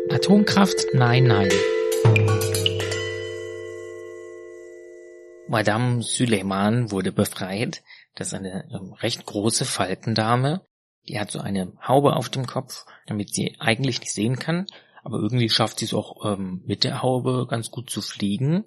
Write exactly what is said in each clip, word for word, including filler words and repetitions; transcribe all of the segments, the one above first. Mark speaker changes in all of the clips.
Speaker 1: Atomkraft? Nein, nein. Madame Süleyman wurde befreit. Das ist eine ähm, recht große Falkendame. Die hat so eine Haube auf dem Kopf, damit sie eigentlich nicht sehen kann. Aber irgendwie schafft sie es auch ähm, mit der Haube ganz gut zu fliegen.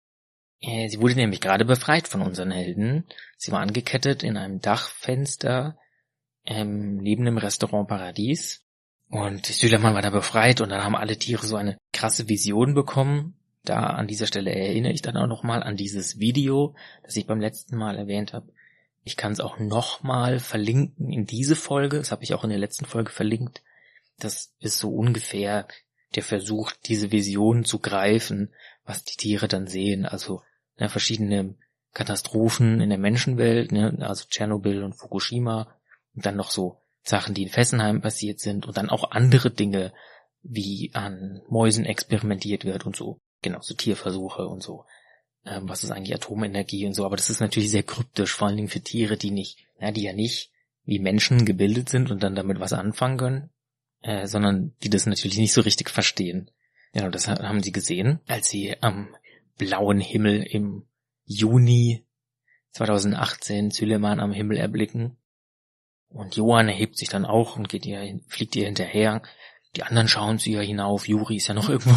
Speaker 1: Äh, sie wurde nämlich gerade befreit von unseren Helden. Sie war angekettet in einem Dachfenster ähm, neben dem Restaurant Paradies. Und Süleyman war da befreit und dann haben alle Tiere so eine krasse Vision bekommen. Da an dieser Stelle erinnere ich dann auch nochmal an dieses Video, das ich beim letzten Mal erwähnt habe. Ich kann es auch nochmal verlinken in diese Folge. Das habe ich auch in der letzten Folge verlinkt. Das ist so ungefähr der Versuch, diese Vision zu greifen, was die Tiere dann sehen. Also ne, verschiedene Katastrophen in der Menschenwelt, ne, also Tschernobyl und Fukushima. Und dann noch so Sachen, die in Fessenheim passiert sind. Und dann auch andere Dinge, wie an Mäusen experimentiert wird und so. Genau, so Tierversuche und so. Ähm, was ist eigentlich Atomenergie und so. Aber das ist natürlich sehr kryptisch, vor allen Dingen für Tiere, die nicht, ja, die ja nicht wie Menschen gebildet sind und dann damit was anfangen können, äh, sondern die das natürlich nicht so richtig verstehen. Ja, das haben sie gesehen, als sie am blauen Himmel im Juni zweitausendachtzehn Süleyman am Himmel erblicken. Und Johann erhebt sich dann auch und geht ihr, fliegt ihr hinterher. Die anderen schauen zu ihr hinauf. Juri ist ja noch irgendwo,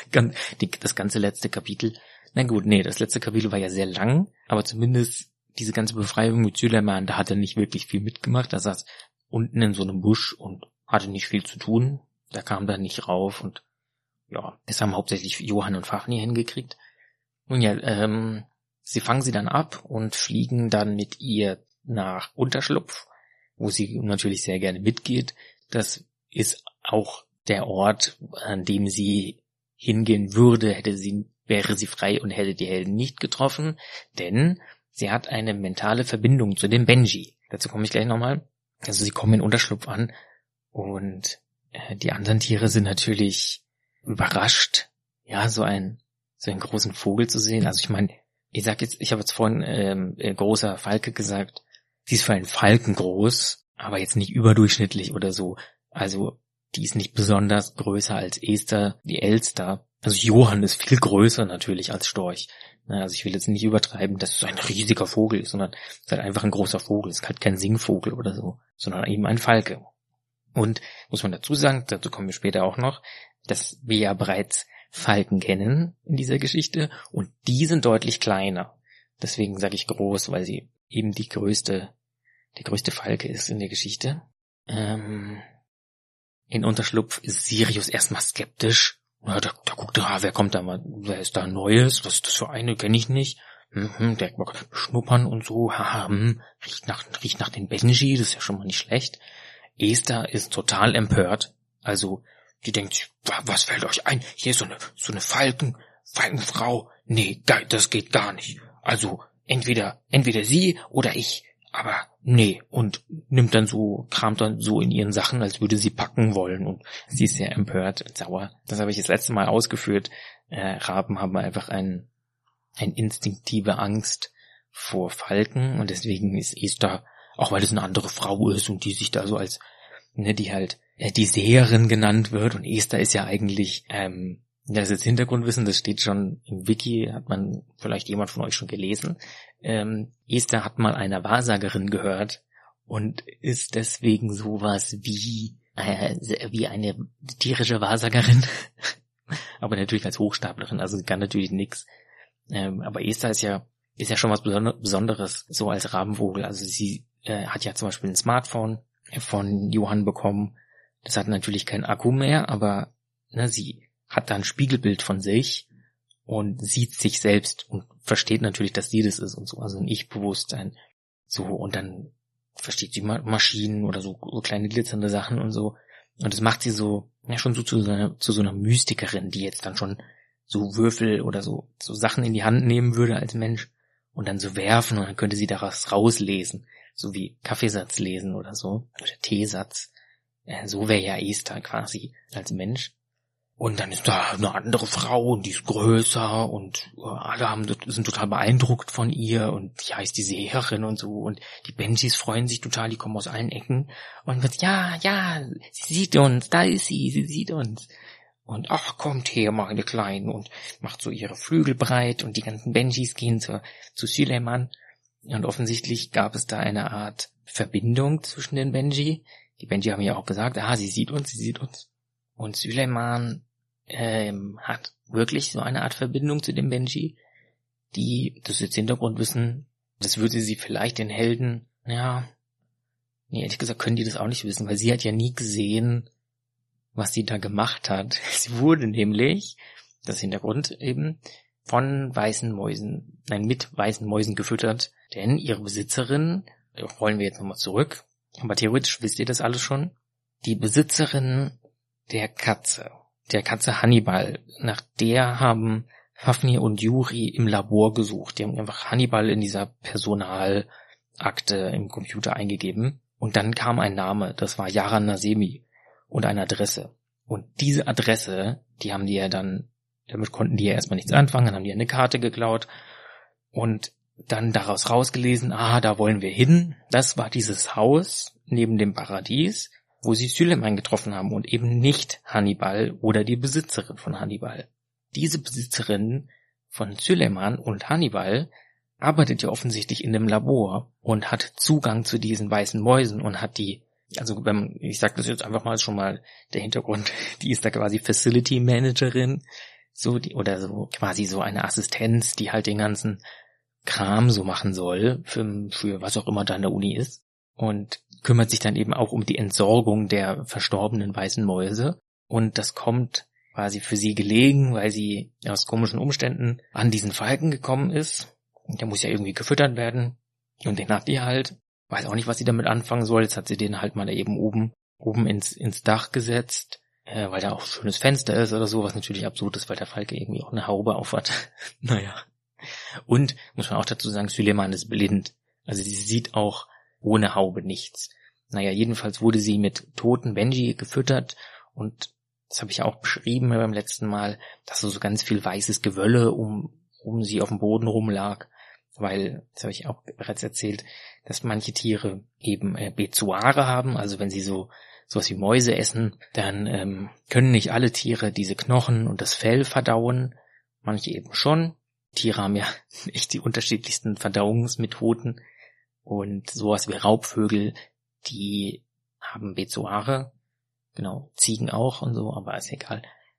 Speaker 1: das ganze letzte Kapitel. Na gut, nee, das letzte Kapitel war ja sehr lang, aber zumindest diese ganze Befreiung mit Süleyman, da hat er nicht wirklich viel mitgemacht. Er saß unten in so einem Busch und hatte nicht viel zu tun. Da kam dann nicht rauf und ja, es haben hauptsächlich Johann und Fafnir hingekriegt. Nun ja, ähm, sie fangen sie dann ab und fliegen dann mit ihr nach Unterschlupf, wo sie natürlich sehr gerne mitgeht. Das ist auch der Ort, an dem sie hingehen würde, hätte sie, wäre sie frei und hätte die Helden nicht getroffen, denn sie hat eine mentale Verbindung zu dem Benji. Dazu komme ich gleich nochmal. Also sie kommen in Unterschlupf an und äh, die anderen Tiere sind natürlich überrascht, ja, so ein so einen großen Vogel zu sehen. Also ich meine, ich sag jetzt, ich habe jetzt vorhin ähm, äh, großer Falke gesagt. Sie ist für einen Falken groß, aber jetzt nicht überdurchschnittlich oder so. Also die ist nicht besonders größer als Esther, die Elster. Also Johann ist viel größer natürlich als Storch. Also ich will jetzt nicht übertreiben, dass es ein riesiger Vogel ist, sondern es ist halt einfach ein großer Vogel. Es ist halt kein Singvogel oder so, sondern eben ein Falke. Und muss man dazu sagen, dazu kommen wir später auch noch, dass wir ja bereits Falken kennen in dieser Geschichte und die sind deutlich kleiner. Deswegen sage ich groß, weil sie eben die größte, die größte Falke ist in der Geschichte. Ähm, in Unterschlupf ist Sirius erstmal skeptisch. Ja, da, da guckt er, ah, wer kommt da mal, wer ist da Neues? Was ist das für eine? Kenne ich nicht. Hm, der mag schnuppern und so. Haha, hm, riecht nach, riecht nach den Benji, das ist ja schon mal nicht schlecht. Esther ist total empört. Also, die denkt, was fällt euch ein? Hier ist so eine, so eine Falken, Falkenfrau. Nee, das geht gar nicht. Also, entweder, entweder sie oder ich. Aber nee, und nimmt dann so, kramt dann so in ihren Sachen, als würde sie packen wollen und sie ist sehr empört und sauer. Das habe ich das letzte Mal ausgeführt. Äh, Raben haben einfach ein, ein instinktive Angst vor Falken und deswegen ist Esther, auch weil es eine andere Frau ist und die sich da so als, ne, die halt äh, die Seherin genannt wird und Esther ist ja eigentlich, ähm, das ist jetzt Hintergrundwissen, das steht schon im Wiki, hat man vielleicht jemand von euch schon gelesen. Ähm, Esther hat mal einer Wahrsagerin gehört und ist deswegen sowas wie äh, wie eine tierische Wahrsagerin, aber natürlich als Hochstaplerin, also sie kann natürlich nix. Ähm, aber Esther ist ja ist ja schon was Besonderes, so als Rabenvogel. Also sie äh, hat ja zum Beispiel ein Smartphone von Johann bekommen. Das hat natürlich keinen Akku mehr, aber ne, sie hat da ein Spiegelbild von sich und sieht sich selbst und versteht natürlich, dass sie das ist und so, also ein Ich-Bewusstsein. So, und dann versteht sie Maschinen oder so, so kleine glitzernde Sachen und so. Und das macht sie so, ja, schon so zu so einer, zu so einer Mystikerin, die jetzt dann schon so Würfel oder so, so Sachen in die Hand nehmen würde als Mensch und dann so werfen und dann könnte sie daraus rauslesen. So wie Kaffeesatz lesen oder so, oder Teesatz. Äh, so wäre ja Esther quasi als Mensch. Und dann ist da eine andere Frau und die ist größer und alle haben, sind total beeindruckt von ihr und die heißt die Seherin und so und die Benjis freuen sich total, die kommen aus allen Ecken und wird, ja, ja, sie sieht uns, da ist sie, sie sieht uns. und ach, kommt her, meine Kleinen, und macht so ihre Flügel breit und die ganzen Benjis gehen zu, zu Süleyman. Und offensichtlich gab es da eine Art Verbindung zwischen den Benji. Die Benji haben ja auch gesagt, ah, sie sieht uns, sie sieht uns. Und Süleyman ähm, hat wirklich so eine Art Verbindung zu dem Benji, die, das ist jetzt Hintergrundwissen, das würde sie vielleicht den Helden, ja, nee, ehrlich gesagt können die das auch nicht wissen, weil sie hat ja nie gesehen, was sie da gemacht hat. Sie wurde nämlich, das Hintergrund eben, von weißen Mäusen, nein, mit weißen Mäusen gefüttert, denn ihre Besitzerin, rollen wir jetzt nochmal zurück, aber theoretisch wisst ihr das alles schon, die Besitzerin der Katze, der Katze Hannibal, nach der haben Fafnir und Juri im Labor gesucht. Die haben einfach Hannibal in dieser Personalakte im Computer eingegeben und dann kam ein Name, das war Yaran Nasemi und eine Adresse. Und diese Adresse, die haben die ja dann, damit konnten die ja erstmal nichts anfangen, dann haben die eine Karte geklaut und dann daraus rausgelesen, ah, da wollen wir hin. Das war dieses Haus neben dem Paradies, wo sie Süleyman getroffen haben und eben nicht Hannibal oder die Besitzerin von Hannibal. Diese Besitzerin von Süleyman und Hannibal arbeitet ja offensichtlich in dem Labor und hat Zugang zu diesen weißen Mäusen und hat die, also wenn, ich sag das jetzt einfach mal schon mal der Hintergrund, die ist da quasi Facility Managerin, so die, oder so quasi so eine Assistenz, die halt den ganzen Kram so machen soll, für, für was auch immer da an der Uni ist, und kümmert sich dann eben auch um die Entsorgung der verstorbenen weißen Mäuse. Und das kommt quasi für sie gelegen, weil sie aus komischen Umständen an diesen Falken gekommen ist. Und der muss ja irgendwie gefüttert werden. Und den hat die halt, weiß auch nicht, was sie damit anfangen soll. Jetzt hat sie den halt mal da eben oben, oben ins, ins Dach gesetzt, äh, weil da auch ein schönes Fenster ist oder so, was natürlich absurd ist, weil der Falke irgendwie auch eine Haube aufhat. Naja. Und, muss man auch dazu sagen, Süleyman ist blind. Also sie sieht auch ohne Haube nichts. Naja, jedenfalls wurde sie mit toten Benji gefüttert und das habe ich ja auch beschrieben beim letzten Mal, dass so ganz viel weißes Gewölle um, um sie auf dem Boden rumlag, weil, das habe ich auch bereits erzählt, dass manche Tiere eben äh, Bezoare haben, also wenn sie so sowas wie Mäuse essen, dann ähm, können nicht alle Tiere diese Knochen und das Fell verdauen, manche eben schon. Tiere haben ja echt die unterschiedlichsten Verdauungsmethoden und sowas wie Raubvögel, die haben Bezoare, genau, Ziegen auch und so, aber ist egal.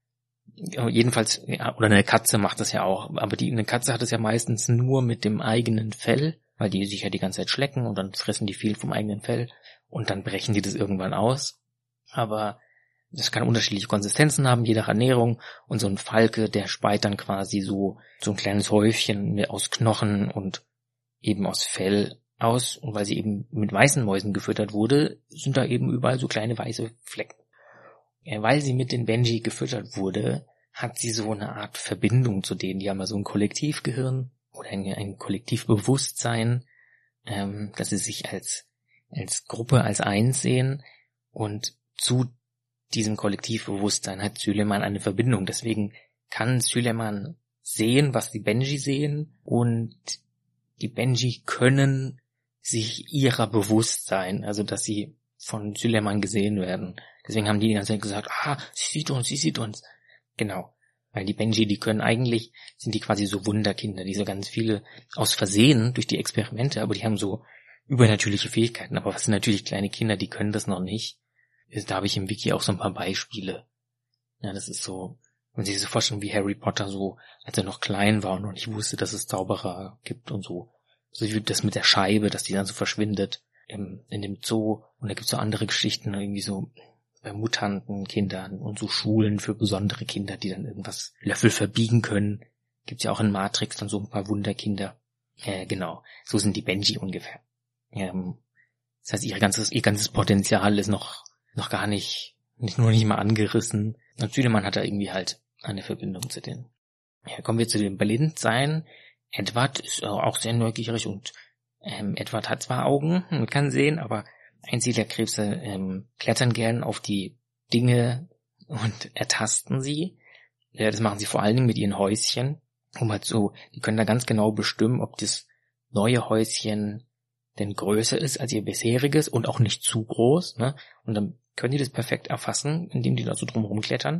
Speaker 1: Jedenfalls, ja, oder eine Katze macht das ja auch, aber die, eine Katze hat es ja meistens nur mit dem eigenen Fell, weil die sich ja die ganze Zeit schlecken und dann fressen die viel vom eigenen Fell und dann brechen die das irgendwann aus. Aber das kann unterschiedliche Konsistenzen haben, je nach Ernährung, und so ein Falke, der speit dann quasi so, so ein kleines Häufchen aus Knochen und eben aus Fell aus, und weil sie eben mit weißen Mäusen gefüttert wurde, sind da eben überall so kleine weiße Flecken. Ja, weil sie mit den Benji gefüttert wurde, hat sie so eine Art Verbindung zu denen. Die haben ja so ein Kollektivgehirn oder ein, ein Kollektivbewusstsein, ähm, dass sie sich als, als Gruppe, als eins sehen, und zu diesem Kollektivbewusstsein hat Süleyman eine Verbindung. Deswegen kann Süleyman sehen, was die Benji sehen, und die Benji können sich ihrer bewusst sein, also dass sie von Süleyman gesehen werden. Deswegen haben die die ganze Zeit gesagt, ah, sie sieht uns, sie sieht uns. Genau, weil die Benji, die können eigentlich, sind die quasi so Wunderkinder, die so ganz viele aus Versehen durch die Experimente, aber die haben so übernatürliche Fähigkeiten. Aber was sind natürlich kleine Kinder, die können das noch nicht. Da habe ich im Wiki auch so ein paar Beispiele. Ja, das ist so, wenn Sie sich so vorstellen, wie Harry Potter so, als er noch klein war und noch nicht wusste, dass es Zauberer gibt und so. So wie das mit der Scheibe, dass die dann so verschwindet im, in dem Zoo. Und da gibt's so andere Geschichten, irgendwie so bei mutanten Kindern und so Schulen für besondere Kinder, die dann irgendwas Löffel verbiegen können. Gibt's ja auch in Matrix dann so ein paar Wunderkinder. Äh, genau, so sind die Benji ungefähr. Ähm, das heißt, ihr ganzes, ihr ganzes Potenzial ist noch noch gar nicht, nicht nur nicht mal angerissen. Und Süleyman hat da irgendwie halt eine Verbindung zu denen. Ja, kommen wir zu dem Blindsein. Edward ist auch sehr neugierig und ähm, Edward hat zwar Augen und kann sehen, aber Einsiedlerkrebse ähm, klettern gern auf die Dinge und ertasten sie. Ja, das machen sie vor allen Dingen mit ihren Häuschen. Um halt so, die können da ganz genau bestimmen, ob das neue Häuschen denn größer ist als ihr bisheriges und auch nicht zu groß, ne? Und dann können die das perfekt erfassen, indem die da so drumherum klettern.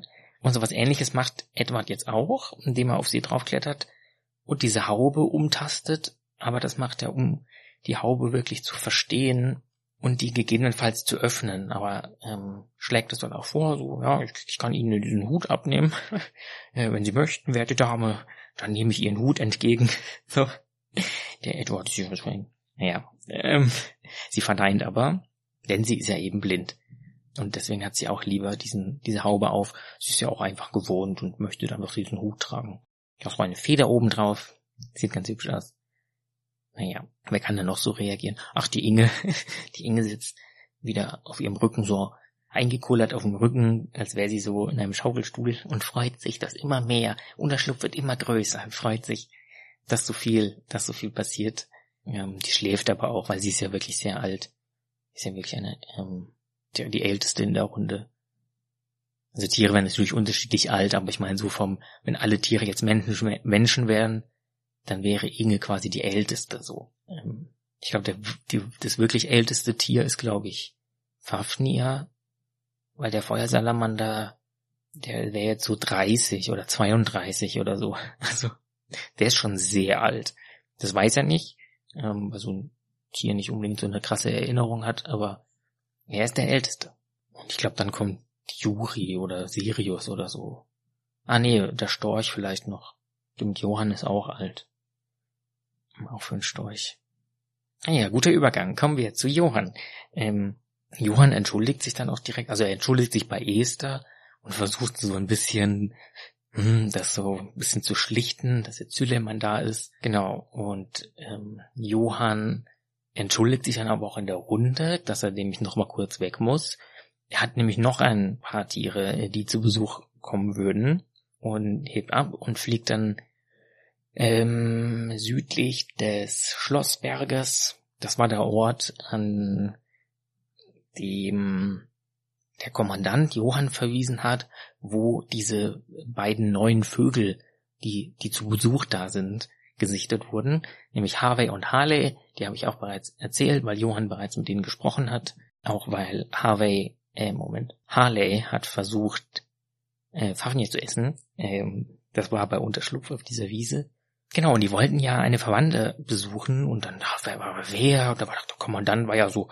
Speaker 1: Und sowas Ähnliches macht Edward jetzt auch, indem er auf sie draufklettert und diese Haube umtastet. Aber das macht er, um die Haube wirklich zu verstehen und die gegebenenfalls zu öffnen. Aber ähm, schlägt es dann auch vor, so, ja, ich, ich kann Ihnen diesen Hut abnehmen. äh, wenn Sie möchten, werte Dame, dann nehme ich Ihren Hut entgegen. So. Der Edward ist ja, naja, ähm, sie verneint aber, denn sie ist ja eben blind. Und deswegen hat sie auch lieber diesen diese Haube auf. Sie ist ja auch einfach gewohnt und möchte dann doch diesen Hut tragen. Auch mal eine Feder oben drauf. Sieht ganz hübsch aus. Naja, wer kann denn noch so reagieren? Ach, die Inge. Die Inge sitzt wieder auf ihrem Rücken so eingekullert auf dem Rücken, als wäre sie so in einem Schaukelstuhl und freut sich, dass immer mehr. Unterschlupf wird immer größer. Freut sich, dass so viel, dass so viel passiert. Ähm, die schläft aber auch, weil sie ist ja wirklich sehr alt. Ist ja wirklich eine, ähm, die, die älteste in der Runde. Also Tiere werden natürlich unterschiedlich alt, aber ich meine so vom, wenn alle Tiere jetzt Menschen, Menschen wären, dann wäre Inge quasi die älteste so. Ähm, ich glaube, der, die, das wirklich älteste Tier ist, glaube ich, Fafnir, weil der Feuersalamander, der wäre jetzt so dreißig oder zweiunddreißig oder so. Also, der ist schon sehr alt. Das weiß er nicht, ähm, weil so ein Tier nicht unbedingt so eine krasse Erinnerung hat, aber er ist der Älteste. Und ich glaube, dann kommt Juri oder Sirius oder so. Ah nee, der Storch vielleicht noch. Stimmt, Johann ist auch alt. Auch für einen Storch. Ah ja, guter Übergang. Kommen wir zu Johann. Ähm, Johann entschuldigt sich dann auch direkt, also er entschuldigt sich bei Esther und versucht so ein bisschen, hm, das so ein bisschen zu schlichten, dass jetzt Süleyman da ist. Genau, und ähm, Johann entschuldigt sich dann aber auch in der Runde, dass er nämlich noch mal kurz weg muss. Er hat nämlich noch ein paar Tiere, die zu Besuch kommen würden, und hebt ab und fliegt dann ähm, südlich des Schlossberges. Das war der Ort, an dem der Kommandant Johann verwiesen hat, wo diese beiden neuen Vögel, die die zu Besuch da sind, gesichtet wurden, nämlich Harvey und Harley. Die habe ich auch bereits erzählt, weil Johann bereits mit denen gesprochen hat. Auch weil Harvey, äh, Moment, Harley hat versucht, äh, Fafnir zu essen. Ähm, das war bei Unterschlupf auf dieser Wiese. Genau, und die wollten ja eine Verwandte besuchen und dann, ach, wer war wer? Und da war der Kommandant, war ja so,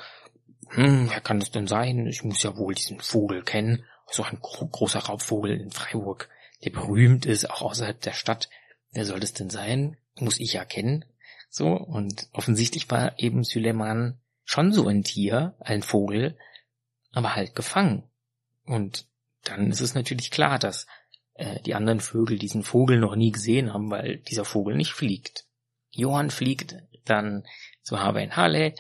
Speaker 1: hm, wer kann das denn sein? Ich muss ja wohl diesen Vogel kennen. So ein gro- großer Raubvogel in Freiburg, der berühmt ist, auch außerhalb der Stadt. Wer soll das denn sein? Muss ich ja kennen. So, und offensichtlich war eben Süleyman schon so ein Tier, ein Vogel, aber halt gefangen. Und dann ist es natürlich klar, dass äh, die anderen Vögel diesen Vogel noch nie gesehen haben, weil dieser Vogel nicht fliegt. Johann fliegt dann zu Harvey und Harley,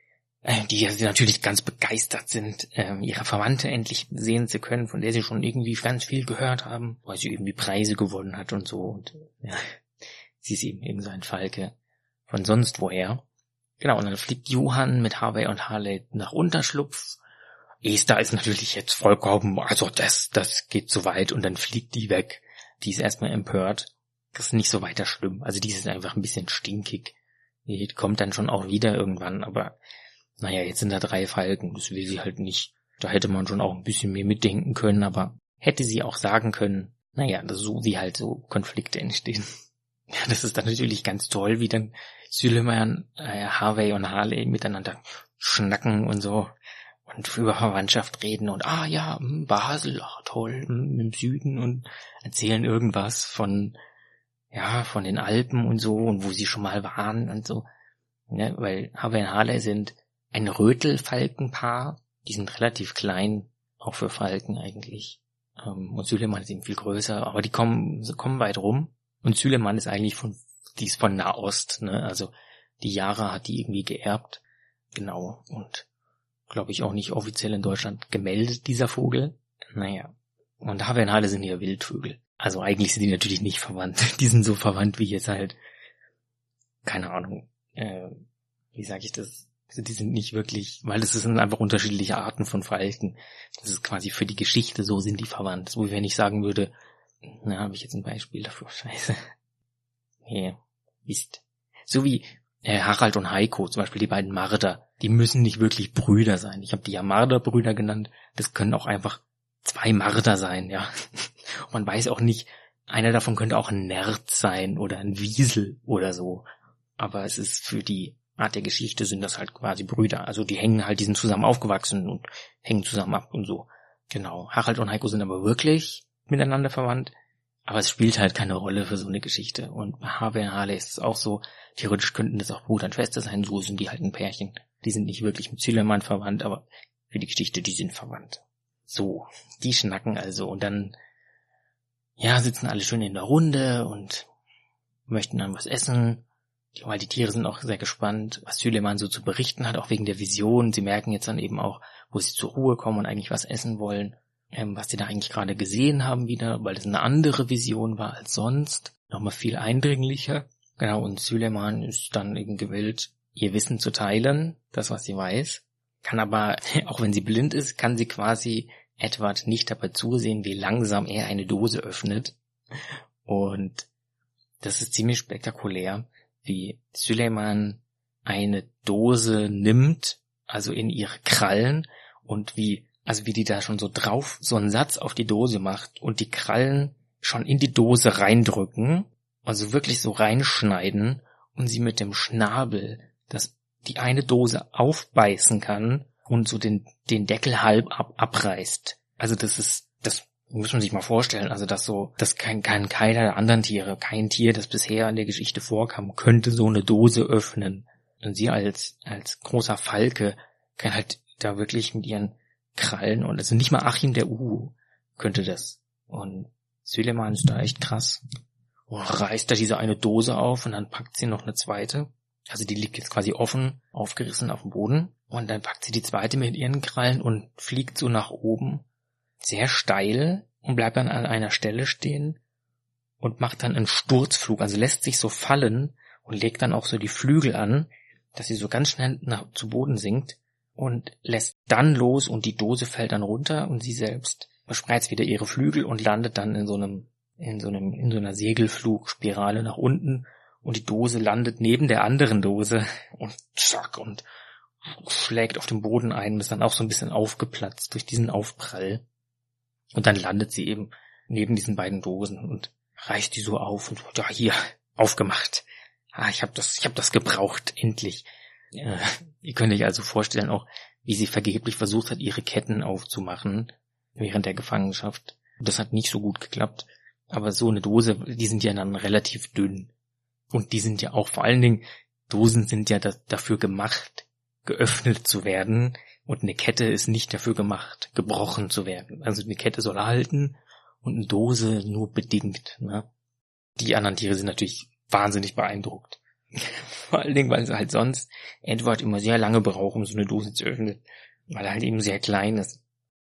Speaker 1: äh, die natürlich ganz begeistert sind, äh, ihre Verwandte endlich sehen zu können, von der sie schon irgendwie ganz viel gehört haben, weil sie irgendwie Preise gewonnen hat und so. Und ja, sie ist eben eben so ein Falke von sonst woher. Genau, und dann fliegt Johann mit Harvey und Harley nach Unterschlupf. Esther ist natürlich jetzt vollkommen, also das, das geht zu weit, und dann fliegt die weg. Die ist erstmal empört. Das ist nicht so weiter schlimm. Also die ist einfach ein bisschen stinkig. Die kommt dann schon auch wieder irgendwann, aber naja, jetzt sind da drei Falken, das will sie halt nicht. Da hätte man schon auch ein bisschen mehr mitdenken können, aber hätte sie auch sagen können, naja, das ist so, wie halt so Konflikte entstehen. Ja, das ist dann natürlich ganz toll, wie dann Süleyman, äh, Harvey und Harley miteinander schnacken und so und über Verwandtschaft reden und ah ja, Basel, ach toll, im Süden, und erzählen irgendwas von, ja, von den Alpen und so und wo sie schon mal waren und so. Ja, weil Harvey und Harley sind ein Rötelfalkenpaar, die sind relativ klein, auch für Falken eigentlich. Und Süleyman ist eben viel größer, aber die kommen, kommen weit rum. Und Süleyman ist eigentlich von, die ist von Nahost, ne, also die Yara hat die irgendwie geerbt. Genau, und glaube ich auch nicht offiziell in Deutschland gemeldet, dieser Vogel. Naja, und Harvey und Harley sind ja Wildvögel. Also eigentlich sind die natürlich nicht verwandt. Die sind so verwandt wie jetzt halt, keine Ahnung, äh, wie sage ich das? Also die sind nicht wirklich, weil das sind einfach unterschiedliche Arten von Falken. Das ist quasi für die Geschichte, so sind die verwandt. Wo wenn ich sagen würde, na, habe ich jetzt ein Beispiel dafür, scheiße. Nee, Mist. So wie äh, Harald und Heiko, zum Beispiel die beiden Marder, die müssen nicht wirklich Brüder sein. Ich habe die ja Marder-Brüder genannt. Das können auch einfach zwei Marder sein, ja. Und man weiß auch nicht, einer davon könnte auch ein Nerd sein oder ein Wiesel oder so. Aber es ist für die Art der Geschichte sind das halt quasi Brüder. Also die hängen halt, die sind zusammen aufgewachsen und hängen zusammen ab und so. Genau. Harald und Heiko sind aber wirklich miteinander verwandt. Aber es spielt halt keine Rolle für so eine Geschichte. Und bei Harvey und Harley ist es auch so, theoretisch könnten das auch Bruder und Schwester sein, so sind die halt ein Pärchen. Die sind nicht wirklich mit Süleyman verwandt, aber für die Geschichte, die sind verwandt. So, die schnacken also und dann, ja, sitzen alle schön in der Runde und möchten dann was essen. Die, weil die Tiere sind auch sehr gespannt, was Süleyman so zu berichten hat, auch wegen der Vision. Sie merken jetzt dann eben auch, wo sie zur Ruhe kommen und eigentlich was essen wollen. Ähm, was sie da eigentlich gerade gesehen haben wieder, weil es eine andere Vision war als sonst. Nochmal viel eindringlicher. Genau, und Süleyman ist dann eben gewillt, ihr Wissen zu teilen, das, was sie weiß. Kann aber, auch wenn sie blind ist, kann sie quasi Edward nicht dabei zusehen, wie langsam er eine Dose öffnet. Und das ist ziemlich spektakulär, wie Süleyman eine Dose nimmt, also in ihre Krallen, und wie Also wie die da schon so drauf, so einen Satz auf die Dose macht und die Krallen schon in die Dose reindrücken, also wirklich so reinschneiden und sie mit dem Schnabel, dass die eine Dose aufbeißen kann und so den, den Deckel halb ab, abreißt. Also das ist, das muss man sich mal vorstellen, also das so, das kann, kann keiner der anderen Tiere, kein Tier, das bisher in der Geschichte vorkam, könnte so eine Dose öffnen. Und sie als, als großer Falke kann halt da wirklich mit ihren Krallen, und also nicht mal Achim der Uhu könnte das. Und Süleyman ist da echt krass. Und reißt da diese eine Dose auf und dann packt sie noch eine zweite. Also die liegt jetzt quasi offen, aufgerissen auf dem Boden. Und dann packt sie die zweite mit ihren Krallen und fliegt so nach oben. Sehr steil und bleibt dann an einer Stelle stehen und macht dann einen Sturzflug. Also lässt sich so fallen und legt dann auch so die Flügel an, dass sie so ganz schnell nach, zu Boden sinkt. Und lässt dann los und die Dose fällt dann runter und sie selbst verspreizt wieder ihre Flügel und landet dann in so einem, in so einem, in so einer Segelflugspirale nach unten und die Dose landet neben der anderen Dose und zack und schlägt auf den Boden ein und ist dann auch so ein bisschen aufgeplatzt durch diesen Aufprall. Und dann landet sie eben neben diesen beiden Dosen und reißt die so auf und ja, hier, aufgemacht. Ah, ich hab das, ich hab das gebraucht, endlich. Ja, ihr könnt euch also vorstellen auch, wie sie vergeblich versucht hat, ihre Ketten aufzumachen während der Gefangenschaft. Das hat nicht so gut geklappt. Aber so eine Dose, die sind ja dann relativ dünn. Und die sind ja auch, vor allen Dingen, Dosen sind ja da, dafür gemacht, geöffnet zu werden. Und eine Kette ist nicht dafür gemacht, gebrochen zu werden. Also eine Kette soll halten und eine Dose nur bedingt. Ne? Die anderen Tiere sind natürlich wahnsinnig beeindruckt. Vor allen Dingen, weil sie halt sonst Edward immer sehr lange braucht, um so eine Dose zu öffnen, weil er halt eben sehr klein ist.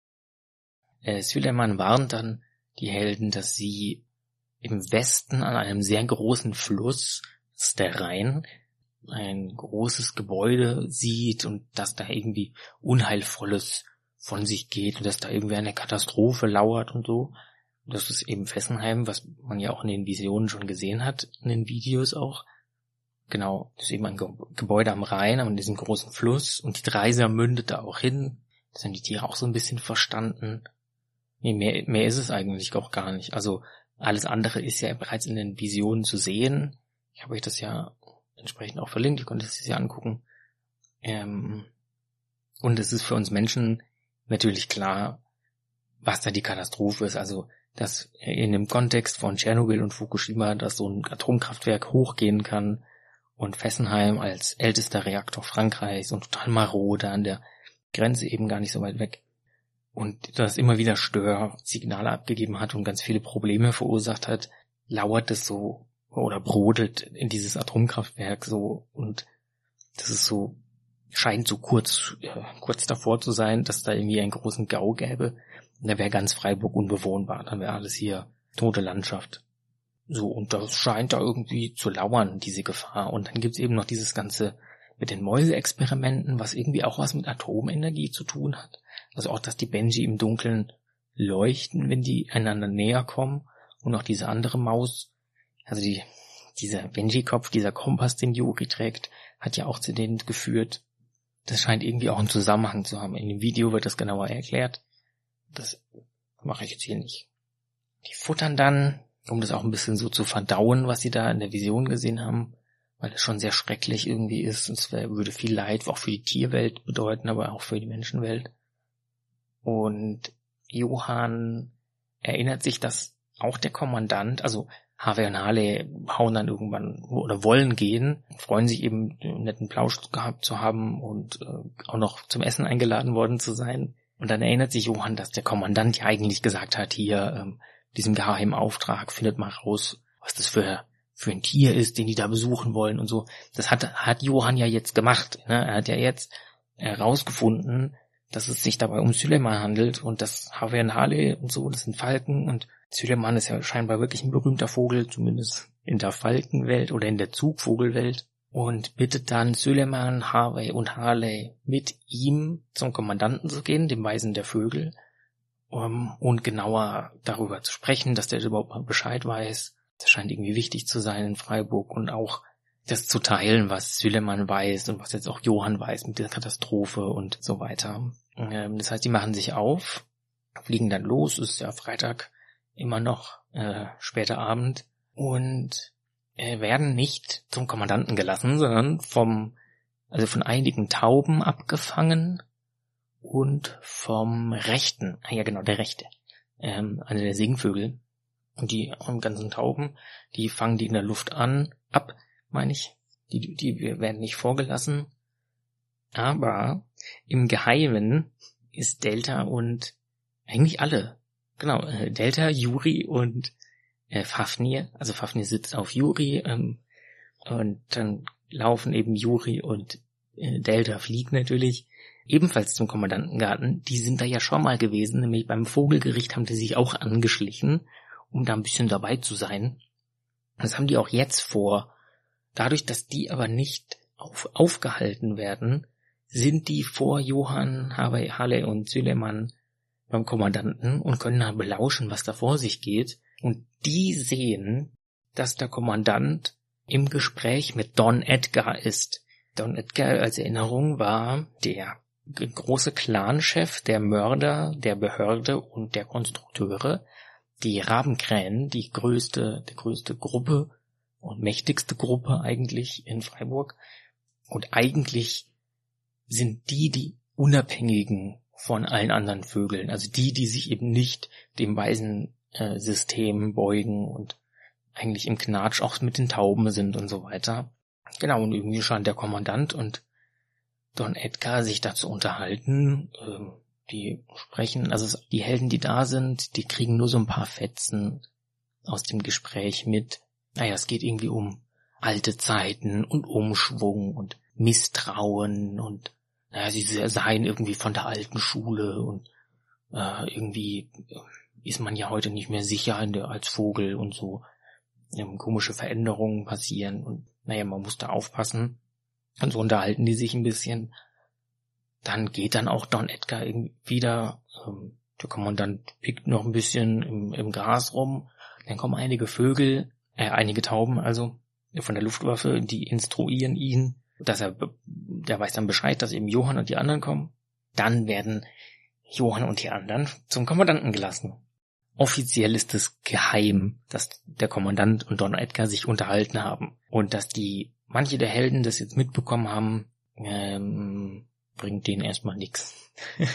Speaker 1: Äh, Süleyman warnt dann die Helden, dass sie im Westen an einem sehr großen Fluss, das ist der Rhein, ein großes Gebäude sieht und dass da irgendwie Unheilvolles von sich geht und dass da irgendwie eine Katastrophe lauert und so. Das ist eben Fessenheim, was man ja auch in den Visionen schon gesehen hat, in den Videos auch. Genau, das ist eben ein Ge- Gebäude am Rhein, an diesem großen Fluss und die Dreiser mündet da auch hin. Das haben die Tiere auch so ein bisschen verstanden. Nee, mehr, mehr ist es eigentlich auch gar nicht. Also alles andere ist ja bereits in den Visionen zu sehen. Ich habe euch das ja entsprechend auch verlinkt, ihr könnt es sich ja angucken. Ähm, und es ist für uns Menschen natürlich klar, was da die Katastrophe ist. Also, dass in dem Kontext von Tschernobyl und Fukushima, dass so ein Atomkraftwerk hochgehen kann, und Fessenheim als ältester Reaktor Frankreichs und total marode an der Grenze eben gar nicht so weit weg. Und das immer wieder Störsignale abgegeben hat und ganz viele Probleme verursacht hat, lauert es so oder brodelt in dieses Atomkraftwerk so und das ist so, scheint so kurz, äh, kurz davor zu sein, dass da irgendwie einen großen Gau gäbe. Und da wäre ganz Freiburg unbewohnbar, dann wäre alles hier tote Landschaft. So, und das scheint da irgendwie zu lauern, diese Gefahr. Und dann gibt's eben noch dieses Ganze mit den Mäuseexperimenten, was irgendwie auch was mit Atomenergie zu tun hat. Also auch, dass die Benji im Dunkeln leuchten, wenn die einander näher kommen. Und auch diese andere Maus, also die, dieser Benji-Kopf, dieser Kompass, den Yuri trägt, hat ja auch zu denen geführt. Das scheint irgendwie auch einen Zusammenhang zu haben. In dem Video wird das genauer erklärt. Das mache ich jetzt hier nicht. Die futtern dann, um das auch ein bisschen so zu verdauen, was sie da in der Vision gesehen haben, weil es schon sehr schrecklich irgendwie ist. Es würde viel Leid auch für die Tierwelt bedeuten, aber auch für die Menschenwelt. Und Johann erinnert sich, dass auch der Kommandant, also Harvey und Harley hauen dann irgendwann oder wollen gehen, freuen sich eben, einen netten Plausch gehabt zu haben und äh, auch noch zum Essen eingeladen worden zu sein. Und dann erinnert sich Johann, dass der Kommandant ja eigentlich gesagt hat, hier, ähm, diesem geheimen Auftrag, findet mal raus, was das für für ein Tier ist, den die da besuchen wollen und so. Das hat hat Johann ja jetzt gemacht. Ne? Er hat ja jetzt herausgefunden, dass es sich dabei um Süleyman handelt und dass Harvey und Harley und so, das sind Falken und Süleyman ist ja scheinbar wirklich ein berühmter Vogel, zumindest in der Falkenwelt oder in der Zugvogelwelt, und bittet dann Süleyman, Harvey und Harley mit ihm zum Kommandanten zu gehen, dem Weisen der Vögel, um, und genauer darüber zu sprechen, dass der überhaupt mal Bescheid weiß. Das scheint irgendwie wichtig zu sein in Freiburg und auch das zu teilen, was Süleyman weiß und was jetzt auch Johann weiß mit der Katastrophe und so weiter. Das heißt, die machen sich auf, fliegen dann los, es ist ja Freitag immer noch, äh, später Abend, und äh, werden nicht zum Kommandanten gelassen, sondern vom, also von einigen Tauben abgefangen und vom Rechten, ah ja genau, der Rechte, ähm, einer der Singvögel. Und die ganzen Tauben, die fangen die in der Luft an, ab, meine ich. Die, die werden nicht vorgelassen. Aber im Geheimen ist Delta und eigentlich alle, genau, Delta, Juri und äh, Fafnir, also Fafnir sitzt auf Juri, ähm, und dann laufen eben Juri und äh, Delta fliegt natürlich ebenfalls zum Kommandantengarten. Die sind da ja schon mal gewesen, nämlich beim Vogelgericht haben die sich auch angeschlichen, um da ein bisschen dabei zu sein. Das haben die auch jetzt vor. Dadurch, dass die aber nicht auf, aufgehalten werden, sind die vor Johann, Harvey, Harley und Süleyman beim Kommandanten und können dann belauschen, was da vor sich geht. Und die sehen, dass der Kommandant im Gespräch mit Don Edgar ist. Don Edgar, als Erinnerung, war der große Clanchef der Mörder, der Behörde und der Konstrukteure. Die Rabenkrähen, die größte, die größte Gruppe und mächtigste Gruppe eigentlich in Freiburg. Und eigentlich sind die die Unabhängigen von allen anderen Vögeln. Also die, die sich eben nicht dem Weisensystem beugen und eigentlich im Knatsch auch mit den Tauben sind und so weiter. Genau, und irgendwie scheint der Kommandant und Don Edgar sich dazu unterhalten. Ähm, die sprechen, also die Helden, die da sind, die kriegen nur so ein paar Fetzen aus dem Gespräch mit. Naja, es geht irgendwie um alte Zeiten und Umschwung und Misstrauen und naja, sie seien irgendwie von der alten Schule und äh, irgendwie ist man ja heute nicht mehr sicher in der, als Vogel und so. Ähm, komische Veränderungen passieren und naja, man muss da aufpassen. Und so unterhalten die sich ein bisschen. Dann geht dann auch Don Edgar wieder, ähm, der Kommandant pickt noch ein bisschen im, im Gras rum. Dann kommen einige Vögel, äh, einige Tauben also, von der Luftwaffe, die instruieren ihn, dass er, der weiß dann Bescheid, dass eben Johann und die anderen kommen. Dann werden Johann und die anderen zum Kommandanten gelassen. Offiziell ist es geheim, dass der Kommandant und Don Edgar sich unterhalten haben. Und dass die, manche der Helden das jetzt mitbekommen haben, ähm, bringt denen erstmal nichts.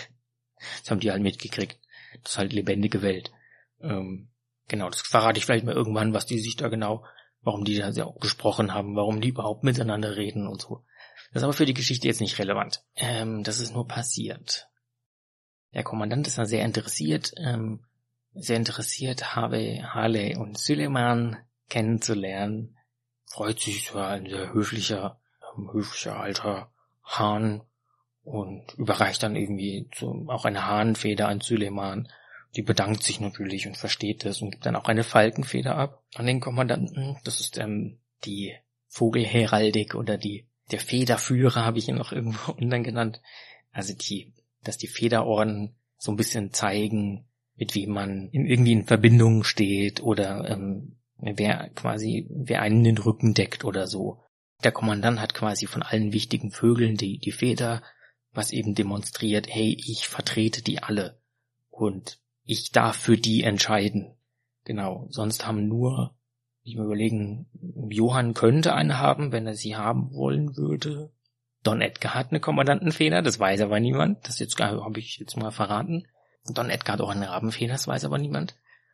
Speaker 1: Das haben die halt mitgekriegt. Das ist halt lebendige Welt. Ähm, genau, das verrate ich vielleicht mal irgendwann, was die sich da genau, warum die da sehr gesprochen haben, warum die überhaupt miteinander reden und so. Das ist aber für die Geschichte jetzt nicht relevant. Ähm, das ist nur passiert. Der Kommandant ist da sehr interessiert, ähm, sehr interessiert, Harvey, Harley und Süleyman kennenzulernen. Freut sich, so ein sehr höflicher, ähm, höflicher alter Hahn und überreicht dann irgendwie so auch eine Hahnfeder an Süleyman. Die bedankt sich natürlich und versteht das und gibt dann auch eine Falkenfeder ab an den Kommandanten. Das ist ähm, die Vogelheraldik oder die der Federführer, habe ich ihn noch irgendwo unten genannt. Also die, dass die Federorden so ein bisschen zeigen, mit wem man in, irgendwie in Verbindung steht oder ähm, wer quasi, wer einen den Rücken deckt oder so. Der Kommandant hat quasi von allen wichtigen Vögeln die, die Feder, was eben demonstriert, hey, ich vertrete die alle und ich darf für die entscheiden. Genau, sonst haben nur, ich mal überlegen, Johann könnte eine haben, wenn er sie haben wollen würde. Don Edgar hat eine Kommandantenfeder, das weiß aber niemand. Das jetzt habe ich jetzt mal verraten. Don Edgar hat auch eine Rabenfeder, das weiß aber niemand.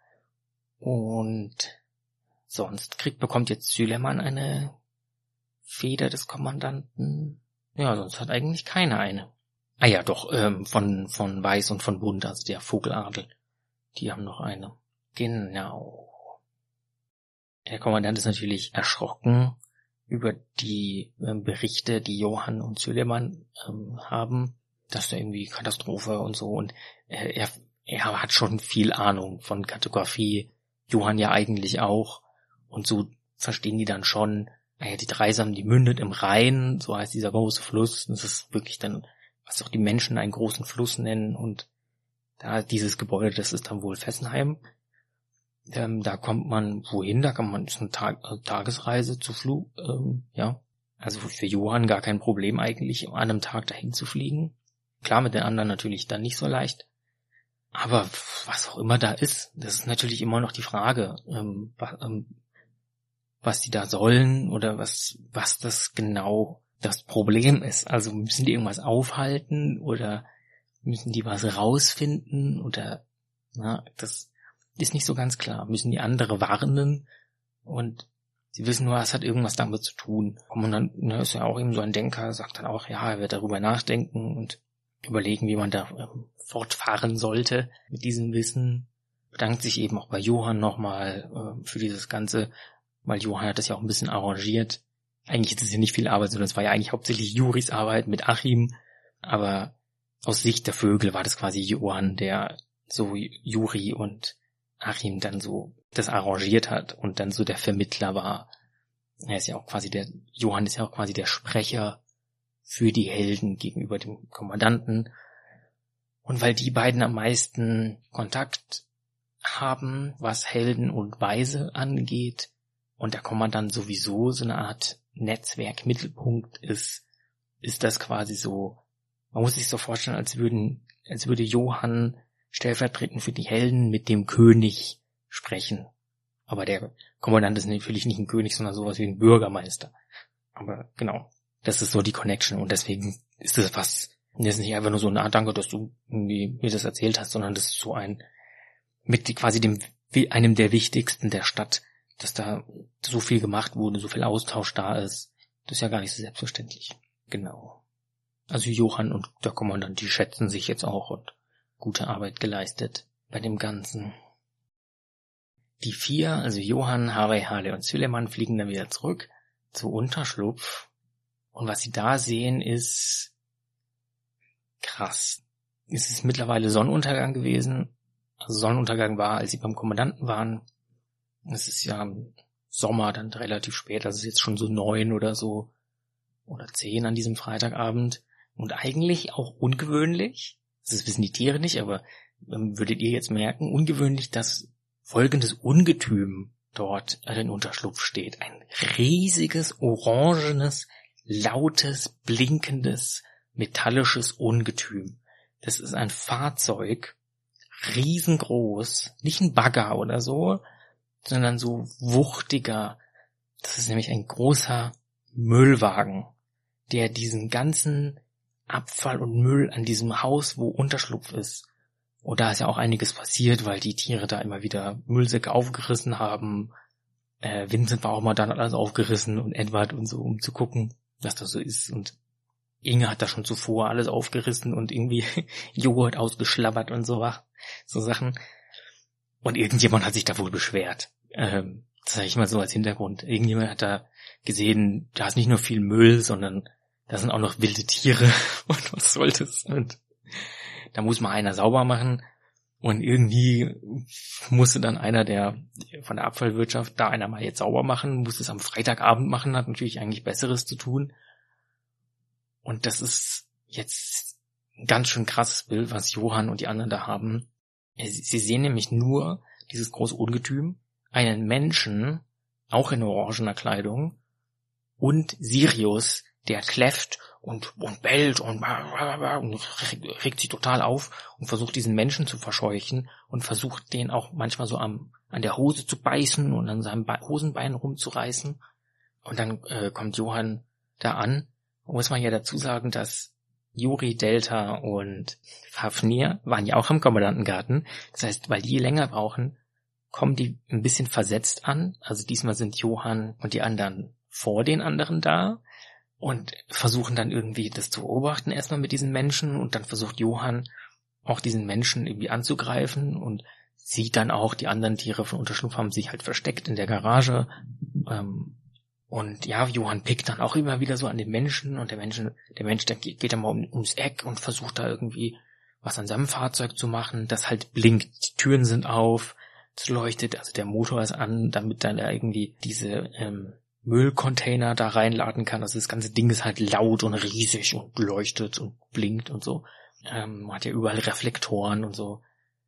Speaker 1: Und sonst kriegt, bekommt jetzt Süleyman eine Feder des Kommandanten. Ja, sonst hat eigentlich keiner eine. Ah ja, doch, ähm, von, von Weiß und von Bunt, also der Vogeladel. Die haben noch eine. Genau. Der Kommandant ist natürlich erschrocken über die ähm, Berichte, die Johann und Süleyman ähm, haben, dass da irgendwie Katastrophe und so, und äh, er, er hat schon viel Ahnung von Kartografie, Johann ja eigentlich auch, und so verstehen die dann schon, naja, die Dreisam, die mündet im Rhein, so heißt dieser große Fluss, das ist wirklich dann, was auch die Menschen einen großen Fluss nennen, und da dieses Gebäude, das ist dann wohl Fessenheim. Ähm, da kommt man wohin, da kann man, ist eine Tag, äh, Tagesreise zu Flug, ähm, ja. Also für Johann gar kein Problem eigentlich, an einem Tag dahin zu fliegen. Klar, mit den anderen natürlich dann nicht so leicht. Aber was auch immer da ist, das ist natürlich immer noch die Frage, ähm, was, ähm, was die da sollen oder was, was das genau das Problem ist. Also müssen die irgendwas aufhalten oder müssen die was rausfinden oder, na, das ist nicht so ganz klar. Müssen die andere warnen und sie wissen nur, es hat irgendwas damit zu tun. Und dann, ne, ist ja auch eben so ein Denker, sagt dann auch, ja, er wird darüber nachdenken und überlegen, wie man da ähm, fortfahren sollte mit diesem Wissen. Bedankt sich eben auch bei Johann nochmal äh, für dieses Ganze, weil Johann hat das ja auch ein bisschen arrangiert. Eigentlich ist es ja nicht viel Arbeit, sondern es war ja eigentlich hauptsächlich Juris Arbeit mit Achim, aber aus Sicht der Vögel war das quasi Johann, der so Juri und Achim dann so das arrangiert hat und dann so der Vermittler war. Er ist ja auch quasi der, Johann ist ja auch quasi der Sprecher für die Helden gegenüber dem Kommandanten. Und weil die beiden am meisten Kontakt haben, was Helden und Weise angeht, und der Kommandant sowieso so eine Art Netzwerkmittelpunkt ist, ist das quasi so, man muss sich so vorstellen, als würden, als würde Johann stellvertretend für die Helden mit dem König sprechen. Aber der Kommandant ist natürlich nicht ein König, sondern sowas wie ein Bürgermeister. Aber genau, das ist so die Connection und deswegen ist das was, das ist nicht einfach nur so eine Art Danke, dass du irgendwie mir das erzählt hast, sondern das ist so ein, mit quasi dem, einem der wichtigsten der Stadt, dass da so viel gemacht wurde, so viel Austausch da ist. Das ist ja gar nicht so selbstverständlich. Genau. Also Johann und der Kommandant, die schätzen sich jetzt auch und gute Arbeit geleistet bei dem Ganzen. Die vier, also Johann, Harvey, Harley und Süleyman, fliegen dann wieder zurück zu Unterschlupf. Und was sie da sehen, ist krass. Es ist mittlerweile Sonnenuntergang gewesen. Also Sonnenuntergang war, als sie beim Kommandanten waren. Es ist ja Sommer, dann relativ spät, also es ist jetzt schon so neun oder so oder zehn an diesem Freitagabend. Und eigentlich auch ungewöhnlich, das wissen die Tiere nicht, aber ähm, würdet ihr jetzt merken, ungewöhnlich, dass folgendes Ungetüm dort an den Unterschlupf steht. Ein riesiges, orangenes, lautes, blinkendes, metallisches Ungetüm. Das ist ein Fahrzeug, riesengroß, nicht ein Bagger oder so, sondern so wuchtiger. Das ist nämlich ein großer Müllwagen, der diesen ganzen Abfall und Müll an diesem Haus, wo Unterschlupf ist. Und da ist ja auch einiges passiert, weil die Tiere da immer wieder Müllsäcke aufgerissen haben. Äh, Vincent war auch mal dann alles aufgerissen und Edward und so, um zu gucken, was das so ist. Und Inge hat da schon zuvor alles aufgerissen und irgendwie Joghurt ausgeschlabbert und so, so Sachen. Und irgendjemand hat sich da wohl beschwert. Ähm, das sage ich mal so als Hintergrund. Irgendjemand hat da gesehen, da ist nicht nur viel Müll, sondern da sind auch noch wilde Tiere. Und was soll das? Und da muss mal einer sauber machen. Und irgendwie musste dann einer der von der Abfallwirtschaft da einer mal jetzt sauber machen, musste es am Freitagabend machen, hat natürlich eigentlich Besseres zu tun. Und das ist jetzt ein ganz schön krasses Bild, was Johann und die anderen da haben. Sie sehen nämlich nur dieses große Ungetüm, einen Menschen, auch in orangener Kleidung, und Sirius, der kläfft und, und bellt und, und regt sich total auf und versucht diesen Menschen zu verscheuchen und versucht den auch manchmal so am, an der Hose zu beißen und an seinem Be- Hosenbein rumzureißen. Und dann äh, kommt Johann da an. Muss man ja dazu sagen, dass Juri, Delta und Fafnir waren ja auch am Kommandantengarten. Das heißt, weil die länger brauchen, kommen die ein bisschen versetzt an. Also diesmal sind Johann und die anderen vor den anderen da und versuchen dann irgendwie das zu beobachten erstmal mit diesen Menschen, und dann versucht Johann auch diesen Menschen irgendwie anzugreifen und sieht dann auch, die anderen Tiere von Unterschlupf haben sich halt versteckt in der Garage. Ähm, und ja, Johann pickt dann auch immer wieder so an den Menschen, und der Menschen, der Mensch, der geht, geht dann mal um, ums Eck und versucht da irgendwie was an seinem Fahrzeug zu machen, das halt blinkt, die Türen sind auf, es leuchtet, also der Motor ist an, damit dann er irgendwie diese ähm, Müllcontainer da reinladen kann. Also das ganze Ding ist halt laut und riesig und leuchtet und blinkt und so. Ähm, man hat ja überall Reflektoren und so.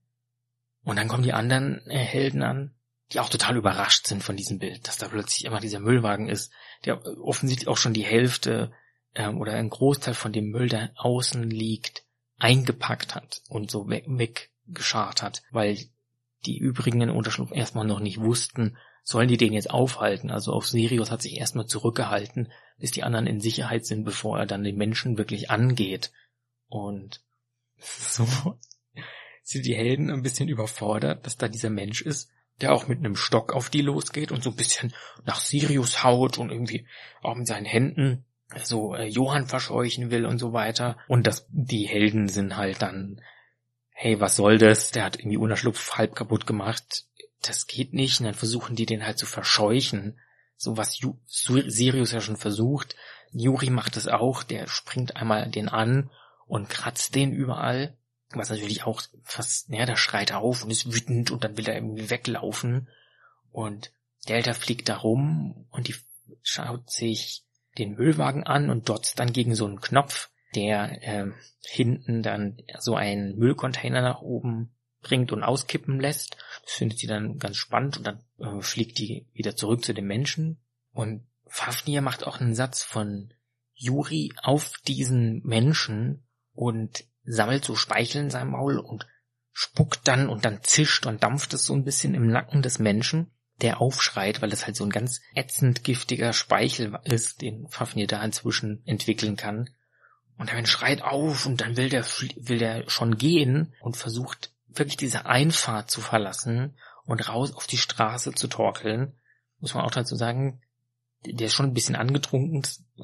Speaker 1: Und dann kommen die anderen äh, Helden an, die auch total überrascht sind von diesem Bild, dass da plötzlich immer dieser Müllwagen ist, der offensichtlich auch schon die Hälfte ähm, oder einen Großteil von dem Müll, der außen liegt, eingepackt hat und so weg, weggescharrt hat, weil die übrigen in Unterschlupf erstmal noch nicht wussten, sollen die den jetzt aufhalten. Also auch Sirius hat sich erstmal zurückgehalten, bis die anderen in Sicherheit sind, bevor er dann den Menschen wirklich angeht. Und so sind die Helden ein bisschen überfordert, dass da dieser Mensch ist, der auch mit einem Stock auf die losgeht und so ein bisschen nach Sirius haut und irgendwie auch mit seinen Händen so äh, Johann verscheuchen will und so weiter. Und das, die Helden sind halt dann, hey, was soll das? Der hat irgendwie Unterschlupf halb kaputt gemacht. Das geht nicht. Und dann versuchen die den halt zu verscheuchen. So was Ju- Sirius ja schon versucht. Juri macht es auch. Der springt einmal den an und kratzt den überall. Was natürlich auch fast, ja, der schreit auf und ist wütend und dann will er irgendwie weglaufen. Und Delta fliegt da rum und die schaut sich den Müllwagen an und dotzt dann gegen so einen Knopf, der äh, hinten dann so einen Müllcontainer nach oben bringt und auskippen lässt. Das findet sie dann ganz spannend und dann äh, fliegt die wieder zurück zu den Menschen. Und Fafnir macht auch einen Satz von Juri auf diesen Menschen und sammelt so Speichel in seinem Maul und spuckt dann und dann zischt und dampft es so ein bisschen im Nacken des Menschen, der aufschreit, weil es halt so ein ganz ätzend giftiger Speichel ist, den Fafnir da inzwischen entwickeln kann. Und der Mensch schreit auf und dann will der, will der schon gehen und versucht wirklich diese Einfahrt zu verlassen und raus auf die Straße zu torkeln. Muss man auch dazu sagen, der ist schon ein bisschen angetrunken,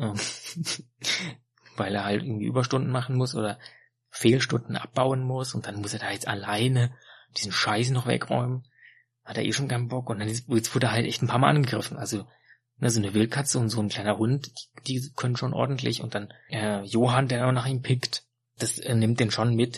Speaker 1: weil er halt irgendwie Überstunden machen muss oder Fehlstunden abbauen muss, und dann muss er da jetzt alleine diesen Scheiß noch wegräumen. Hat er eh schon keinen Bock, und dann ist, jetzt wurde er halt echt ein paar Mal angegriffen. Also ne, so eine Wildkatze und so ein kleiner Hund, die, die können schon ordentlich, und dann äh, Johann, der noch nach ihm pickt, das äh, nimmt den schon mit,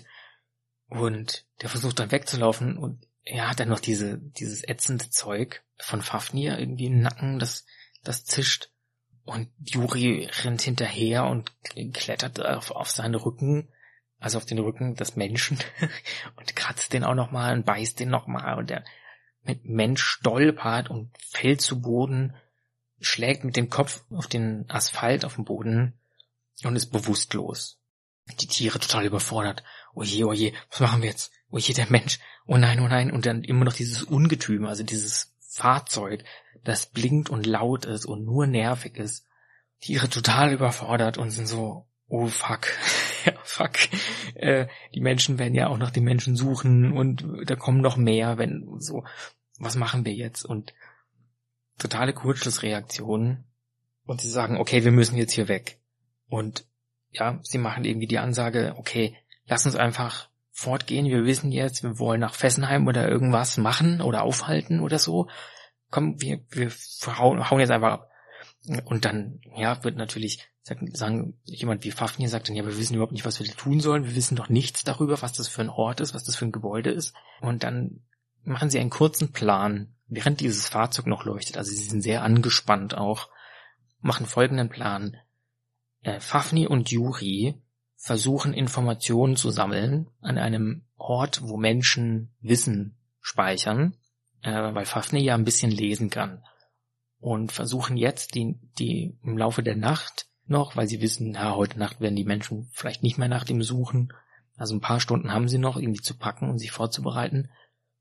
Speaker 1: und der versucht dann wegzulaufen, und er hat dann noch diese dieses ätzende Zeug von Fafnir irgendwie im Nacken, das das zischt, und Juri rennt hinterher und klettert auf, auf seinen Rücken, also auf den Rücken des Menschen und kratzt den auch nochmal und beißt den nochmal, und der Mensch stolpert und fällt zu Boden, schlägt mit dem Kopf auf den Asphalt auf dem Boden und ist bewusstlos. Die Tiere total überfordert. Oje, oje, was machen wir jetzt? Oje, der Mensch. Oh nein, oh nein. Und dann immer noch dieses Ungetüm, also dieses Fahrzeug, das blinkt und laut ist und nur nervig ist. Tiere total überfordert und sind so, oh fuck, ja fuck, äh, die Menschen werden ja auch nach den Menschen suchen und da kommen noch mehr, wenn so, was machen wir jetzt? Und totale Kurzschlussreaktionen, und sie sagen, okay, wir müssen jetzt hier weg. Und ja, sie machen irgendwie die Ansage, okay, lass uns einfach fortgehen, wir wissen jetzt, wir wollen nach Fessenheim oder irgendwas machen oder aufhalten oder so. Komm, wir, wir hauen jetzt einfach ab. Und dann, ja, wird natürlich sagen, jemand wie Fafnir sagt dann, ja, wir wissen überhaupt nicht, was wir tun sollen, wir wissen doch nichts darüber, was das für ein Ort ist, was das für ein Gebäude ist. Und dann machen sie einen kurzen Plan, während dieses Fahrzeug noch leuchtet, also sie sind sehr angespannt auch, machen folgenden Plan. Äh, Fafnir und Juri versuchen Informationen zu sammeln an einem Ort, wo Menschen Wissen speichern, äh, weil Fafnir ja ein bisschen lesen kann. Und versuchen jetzt, die, die im Laufe der Nacht noch, weil sie wissen, na, heute Nacht werden die Menschen vielleicht nicht mehr nach dem suchen, also ein paar Stunden haben sie noch, irgendwie zu packen und sich vorzubereiten,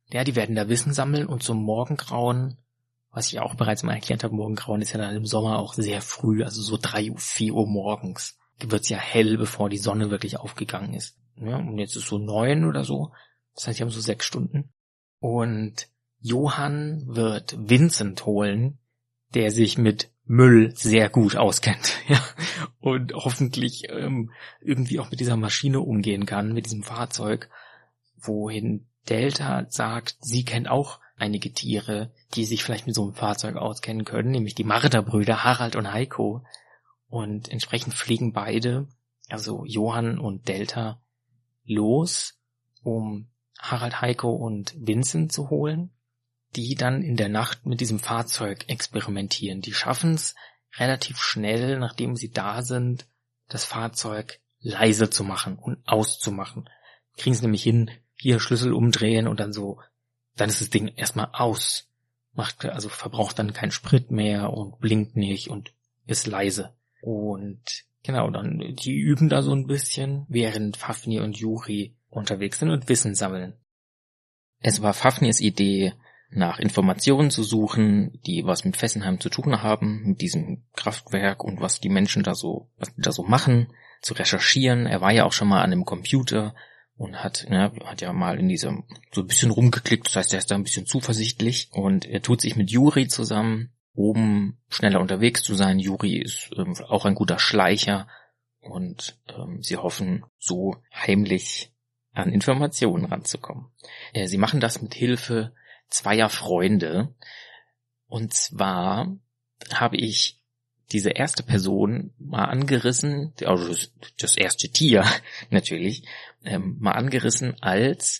Speaker 1: Ja, die werden da Wissen sammeln und zum Morgengrauen, was ich auch bereits mal erklärt habe, Morgengrauen ist ja dann im Sommer auch sehr früh, also so drei Uhr, vier Uhr morgens. Wird's ja hell, bevor die Sonne wirklich aufgegangen ist. Ja, und jetzt ist so neun oder so. Das heißt, die haben so sechs Stunden. Und Johann wird Vincent holen, der sich mit Müll sehr gut auskennt, ja, und hoffentlich ähm, irgendwie auch mit dieser Maschine umgehen kann, mit diesem Fahrzeug, wohin Delta sagt, sie kennt auch einige Tiere, die sich vielleicht mit so einem Fahrzeug auskennen können, nämlich die Marder-Brüder Harald und Heiko. Und entsprechend fliegen beide, also Johann und Delta, los, um Harald, Heiko und Vincent zu holen, die dann in der Nacht mit diesem Fahrzeug experimentieren. Die schaffen es relativ schnell, nachdem sie da sind, das Fahrzeug leise zu machen und auszumachen. Kriegen es nämlich hin, hier Schlüssel umdrehen und dann so, dann ist das Ding erstmal aus. Macht, also verbraucht dann keinen Sprit mehr und blinkt nicht und ist leise. Und genau, dann, die üben da so ein bisschen, während Fafnir und Juri unterwegs sind und Wissen sammeln. Es war Fafnirs Idee, nach Informationen zu suchen, die was mit Fessenheim zu tun haben, mit diesem Kraftwerk und was die Menschen da so, was die da so machen, zu recherchieren. Er war ja auch schon mal an einem Computer und hat, ja, hat ja mal in diesem, so ein bisschen rumgeklickt, das heißt, er ist da ein bisschen zuversichtlich und er tut sich mit Juri zusammen, um schneller unterwegs zu sein. Juri ist ähm, auch ein guter Schleicher und ähm, sie hoffen, so heimlich an Informationen ranzukommen. Äh, sie machen das mit Hilfe zweier Freunde. Und zwar habe ich diese erste Person mal angerissen, also das, das erste Tier natürlich, ähm, mal angerissen, als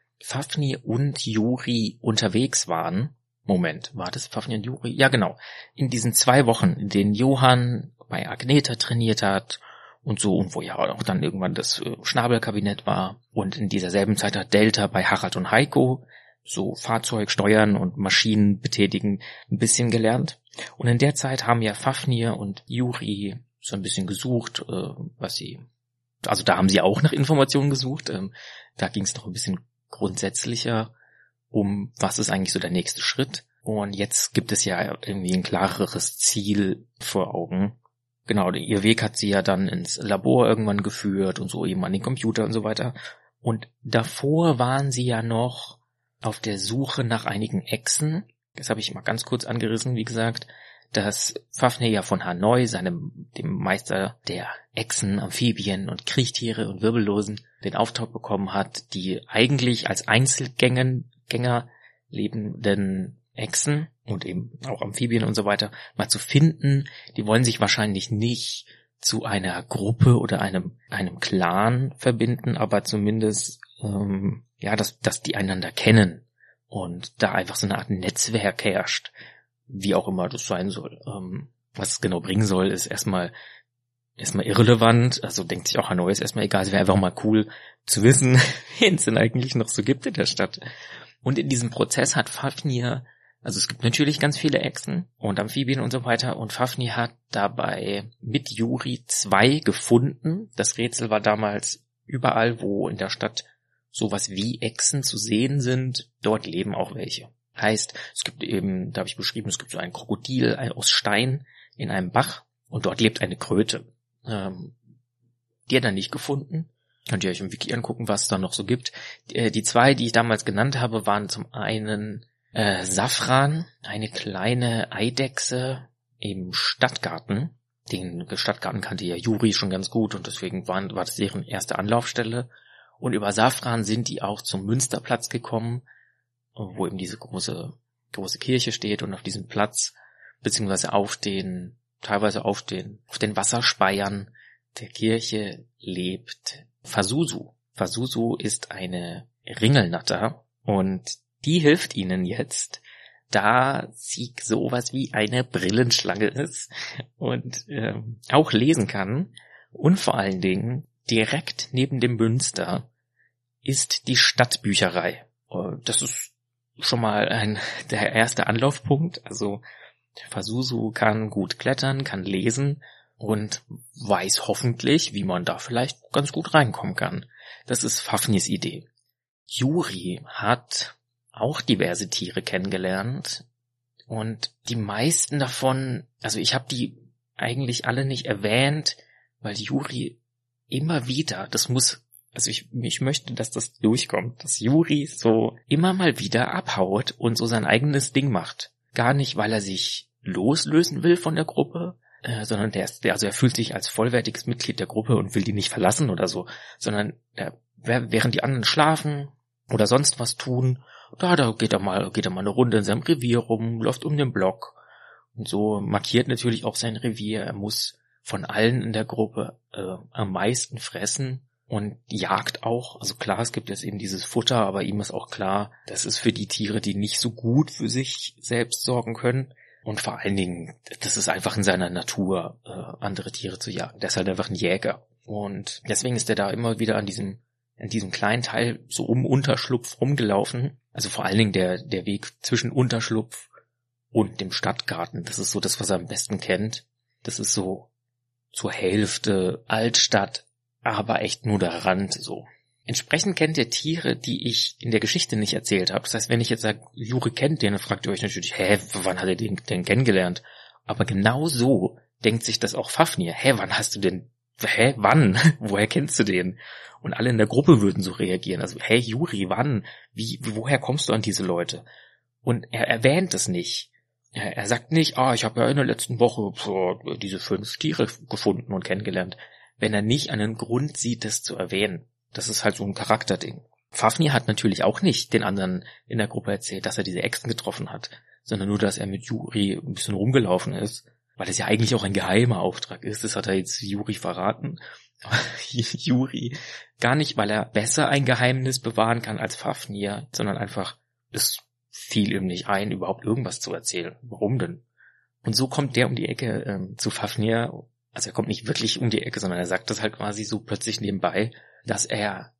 Speaker 1: Fafnir und Juri unterwegs waren. Moment, war das Fafnir und Juri? Ja, genau. In diesen zwei Wochen, in denen Johann bei Agneta trainiert hat und so, und wo ja auch dann irgendwann das Schnabelkabinett war. Und in dieser selben Zeit hat Delta bei Harald und Heiko so Fahrzeug steuern und Maschinen betätigen ein bisschen gelernt. Und in der Zeit haben ja Fafnir und Juri so ein bisschen gesucht, äh, was sie, also da haben sie auch nach Informationen gesucht. Ähm, da ging es noch ein bisschen grundsätzlicher um, was ist eigentlich so der nächste Schritt. Und jetzt gibt es ja irgendwie ein klareres Ziel vor Augen. Genau, ihr Weg hat sie ja dann ins Labor irgendwann geführt und so eben an den Computer und so weiter. Und davor waren sie ja noch auf der Suche nach einigen Echsen. Das habe ich mal ganz kurz angerissen, wie gesagt, dass Fafnir ja von Hanoi, seinem, dem Meister der Echsen, Amphibien und Kriechtiere und Wirbellosen, den Auftrag bekommen hat, die eigentlich als Einzelgänger Gänger lebenden Echsen und eben auch Amphibien und so weiter mal zu finden. Die wollen sich wahrscheinlich nicht zu einer Gruppe oder einem einem Clan verbinden, aber zumindest ähm, ja, dass dass die einander kennen und da einfach so eine Art Netzwerk herrscht, wie auch immer das sein soll. Ähm, was es genau bringen soll, ist erstmal erstmal irrelevant. Also denkt sich auch Hanoi ist erstmal egal. Es wäre einfach mal cool zu wissen, wen es denn eigentlich noch so gibt in der Stadt. Und in diesem Prozess hat Fafnir, also es gibt natürlich ganz viele Echsen und Amphibien und so weiter, und Fafnir hat dabei mit Juri zwei gefunden. Das Rätsel war damals, überall, wo in der Stadt sowas wie Echsen zu sehen sind, dort leben auch welche. Heißt, es gibt eben, da habe ich beschrieben, es gibt so ein Krokodil aus Stein in einem Bach und dort lebt eine Kröte. Ähm, die hat er nicht gefunden. Könnt ihr euch im Wiki angucken, was es da noch so gibt. Die, die zwei, die ich damals genannt habe, waren zum einen äh, Safran, eine kleine Eidechse im Stadtgarten. Den Stadtgarten kannte ja Juri schon ganz gut und deswegen waren, war das deren erste Anlaufstelle. Und über Safran sind die auch zum Münsterplatz gekommen, wo eben diese große große Kirche steht, und auf diesem Platz, beziehungsweise auf den, teilweise auf den, auf den Wasserspeiern der Kirche lebt Fasusu. Fasusu ist eine Ringelnatter und die hilft ihnen jetzt, da sie sowas wie eine Brillenschlange ist und äh, auch lesen kann. Und vor allen Dingen, direkt neben dem Münster ist die Stadtbücherei. Das ist schon mal ein, der erste Anlaufpunkt. Also Fasusu kann gut klettern, kann lesen und weiß hoffentlich, wie man da vielleicht ganz gut reinkommen kann. Das ist Fafnirs Idee. Juri hat auch diverse Tiere kennengelernt. Und die meisten davon, also ich habe die eigentlich alle nicht erwähnt, weil Juri immer wieder, das muss, also ich, ich möchte, dass das durchkommt, dass Juri so immer mal wieder abhaut und so sein eigenes Ding macht. Gar nicht, weil er sich loslösen will von der Gruppe, äh, sondern der ist, der, also er fühlt sich als vollwertiges Mitglied der Gruppe und will die nicht verlassen oder so, sondern er, während die anderen schlafen oder sonst was tun, da, da geht er mal, geht er mal eine Runde in seinem Revier rum, läuft um den Block und so markiert natürlich auch sein Revier. Er muss von allen in der Gruppe äh, am meisten fressen und jagt auch. Also klar, es gibt jetzt eben dieses Futter, aber ihm ist auch klar, das ist für die Tiere, die nicht so gut für sich selbst sorgen können. Und vor allen Dingen, das ist einfach in seiner Natur, äh, andere Tiere zu jagen. Der ist halt einfach ein Jäger. Und deswegen ist er da immer wieder an diesem in diesem kleinen Teil so um Unterschlupf rumgelaufen. Also vor allen Dingen der der Weg zwischen Unterschlupf und dem Stadtgarten. Das ist so das, was er am besten kennt. Das ist so zur Hälfte Altstadt, aber echt nur der Rand so. Entsprechend kennt ihr Tiere, die ich in der Geschichte nicht erzählt habe. Das heißt, wenn ich jetzt sage, Juri kennt den, dann fragt ihr euch natürlich, hä, wann hat er den denn kennengelernt? Aber genau so denkt sich das auch Fafnir. Hä, wann hast du denn, hä, wann? Woher kennst du den? Und alle in der Gruppe würden so reagieren. Also, hä, Juri, wann? Wie, woher kommst du an diese Leute? Und er erwähnt es nicht. Er, er sagt nicht, ah, ich habe ja in der letzten Woche so diese fünf Tiere gefunden und kennengelernt. Wenn er nicht einen Grund sieht, das zu erwähnen. Das ist halt so ein Charakterding. Fafnir hat natürlich auch nicht den anderen in der Gruppe erzählt, dass er diese Echsen getroffen hat, sondern nur, dass er mit Juri ein bisschen rumgelaufen ist, weil es ja eigentlich auch ein geheimer Auftrag ist. Das hat er jetzt Juri verraten. Aber Juri, gar nicht, weil er besser ein Geheimnis bewahren kann als Fafnir, sondern einfach, es fiel ihm nicht ein, überhaupt irgendwas zu erzählen. Warum denn? Und so kommt der um die Ecke ähm, zu Fafnir. Also er kommt nicht wirklich um die Ecke, sondern er sagt das halt quasi so plötzlich nebenbei, dass er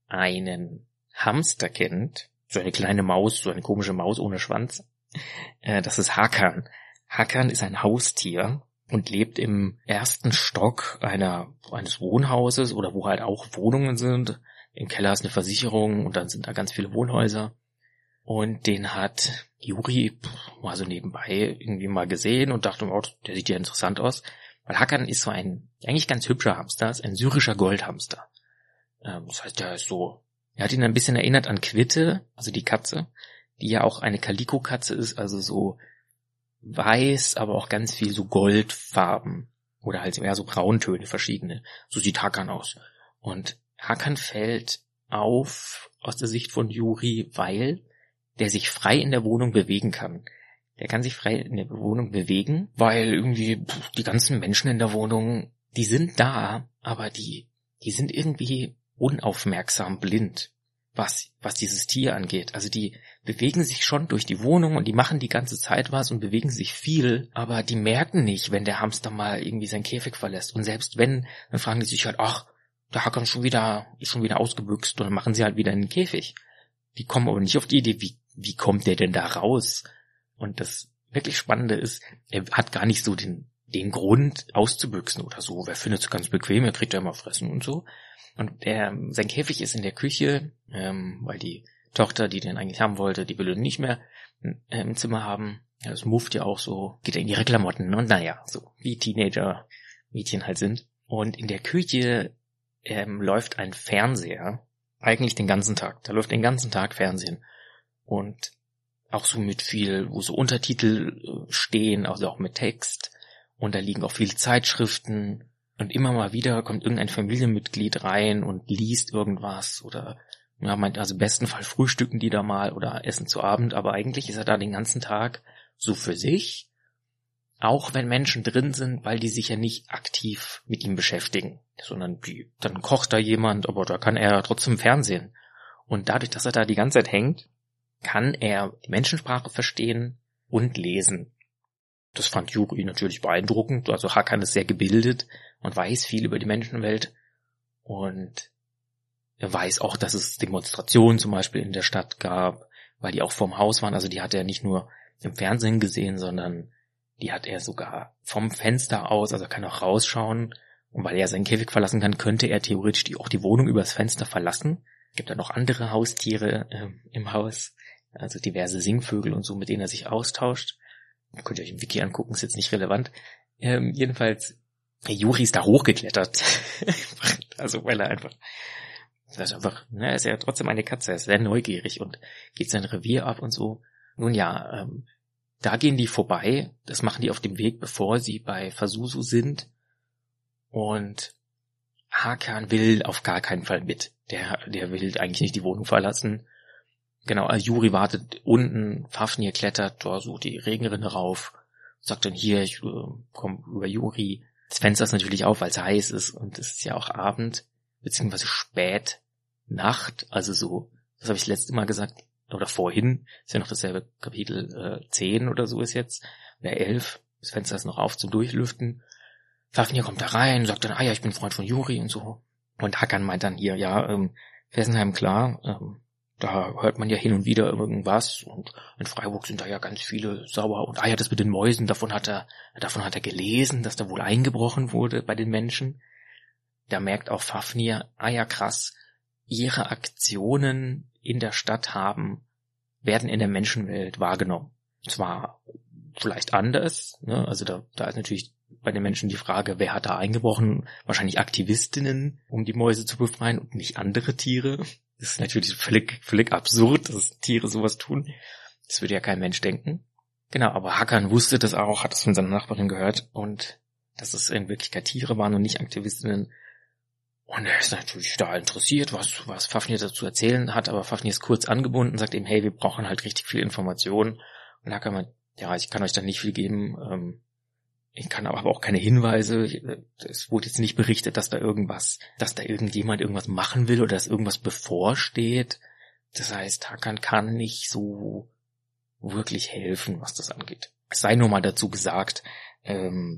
Speaker 1: einen Hamster kennt, so eine kleine Maus, so eine komische Maus ohne Schwanz. Äh, das ist Hakan. Hakan ist ein Haustier und lebt im ersten Stock einer eines Wohnhauses oder wo halt auch Wohnungen sind. Im Keller ist eine Versicherung und dann sind da ganz viele Wohnhäuser. Und den hat Juri mal so nebenbei irgendwie mal gesehen und dachte, oh, der sieht ja interessant aus. Weil Hakan ist so ein eigentlich ganz hübscher Hamster, ist ein syrischer Goldhamster. Ähm, das heißt, der ist so, er hat ihn ein bisschen erinnert an Quitte, also die Katze, die ja auch eine Kaliko-Katze ist, also so weiß, aber auch ganz viel so Goldfarben oder halt eher so Brauntöne verschiedene. So sieht Hakan aus. Und Hakan fällt auf aus der Sicht von Juri, weil der sich frei in der Wohnung bewegen kann. Der kann sich frei in der Wohnung bewegen, weil irgendwie pff, die ganzen Menschen in der Wohnung, die sind da, aber die die sind irgendwie unaufmerksam, blind, was was dieses Tier angeht. Also die bewegen sich schon durch die Wohnung und die machen die ganze Zeit was und bewegen sich viel, aber die merken nicht, wenn der Hamster mal irgendwie seinen Käfig verlässt. Und selbst wenn, dann fragen die sich halt, ach, der Hakan schon wieder, ist schon wieder ausgebüxt, und dann machen sie halt wieder in den Käfig. Die kommen aber nicht auf die Idee, wie wie kommt der denn da raus? Und das wirklich Spannende ist, er hat gar nicht so den den Grund auszubüchsen oder so. Wer findet es ganz bequem, er kriegt ja immer fressen und so. Und er, sein Käfig ist in der Küche, ähm, weil die Tochter, die den eigentlich haben wollte, die will ihn nicht mehr äh, im Zimmer haben. Ja, das mufft ja auch so, geht er in ihre Klamotten und naja, so wie Teenager-Mädchen halt sind. Und in der Küche ähm, läuft ein Fernseher, eigentlich den ganzen Tag. Da läuft den ganzen Tag Fernsehen. Und auch so mit viel, wo so Untertitel stehen, also auch mit Text. Und da liegen auch viele Zeitschriften. Und immer mal wieder kommt irgendein Familienmitglied rein und liest irgendwas. Oder, ja, meint, also im besten Fall frühstücken die da mal oder essen zu Abend. Aber eigentlich ist er da den ganzen Tag so für sich. Auch wenn Menschen drin sind, weil die sich ja nicht aktiv mit ihm beschäftigen. Sondern die, dann kocht da jemand, aber da kann er trotzdem Fernsehen. Und dadurch, dass er da die ganze Zeit hängt, kann er die Menschensprache verstehen und lesen. Das fand Juri natürlich beeindruckend. Also Hakan ist sehr gebildet und weiß viel über die Menschenwelt. Und er weiß auch, dass es Demonstrationen zum Beispiel in der Stadt gab, weil die auch vorm Haus waren. Also die hat er nicht nur im Fernsehen gesehen, sondern die hat er sogar vom Fenster aus, also er kann auch rausschauen. Und weil er seinen Käfig verlassen kann, könnte er theoretisch die, auch die Wohnung übers Fenster verlassen. Es gibt da noch andere Haustiere äh, im Haus. also diverse Singvögel und so, mit denen er sich austauscht. Könnt ihr euch im Wiki angucken, ist jetzt nicht relevant. Ähm, jedenfalls, Juri ist da hochgeklettert. Also weil er einfach, das ist einfach, ne, er ist ja trotzdem eine Katze, er ist sehr neugierig und geht sein Revier ab und so. Nun ja, ähm, da gehen die vorbei, das machen die auf dem Weg, bevor sie bei Fasusu sind. Und Hakan will auf gar keinen Fall mit. Der, der will eigentlich nicht die Wohnung verlassen. Genau, also Juri wartet unten, Fafnir klettert da so die Regenrinne rauf, sagt dann hier, ich äh, komme über Juri. Das Fenster ist natürlich auf, weil es heiß ist und es ist ja auch Abend, beziehungsweise spät Nacht, also so, das habe ich das letzte Mal gesagt, oder vorhin, ist ja noch dasselbe Kapitel äh, zehn oder so ist jetzt, oder elf, das Fenster ist noch auf zum Durchlüften. Fafnir kommt da rein, sagt dann, ah ja, ich bin Freund von Juri und so. Und Hakan meint dann hier, ja, ähm, Fessenheim, klar, ähm, da hört man ja hin und wieder irgendwas und in Freiburg sind da ja ganz viele sauer und ah ja, das mit den Mäusen, davon hat er, davon hat er gelesen, dass da wohl eingebrochen wurde bei den Menschen. Da merkt auch Fafnir, ah ja, krass, ihre Aktionen in der Stadt haben, werden in der Menschenwelt wahrgenommen. Zwar vielleicht anders, ne, also da, da ist natürlich bei den Menschen die Frage, wer hat da eingebrochen? Wahrscheinlich Aktivistinnen, um die Mäuse zu befreien und nicht andere Tiere. Das ist natürlich völlig, völlig absurd, dass Tiere sowas tun. Das würde ja kein Mensch denken. Genau, aber Hakan wusste das auch, hat es von seiner Nachbarin gehört und dass es in Wirklichkeit Tiere waren und nicht Aktivistinnen. Und er ist natürlich da interessiert, was, was Fafnir dazu erzählen hat, aber Fafnir ist kurz angebunden, sagt ihm, hey, wir brauchen halt richtig viel Information. Und Hakan meint, ja, ich kann euch da nicht viel geben, ähm, ich kann aber auch keine Hinweise, es wurde jetzt nicht berichtet, dass da irgendwas, dass da irgendjemand irgendwas machen will oder dass irgendwas bevorsteht. Das heißt, Hakan kann nicht so wirklich helfen, was das angeht. Es sei nur mal dazu gesagt, ähm,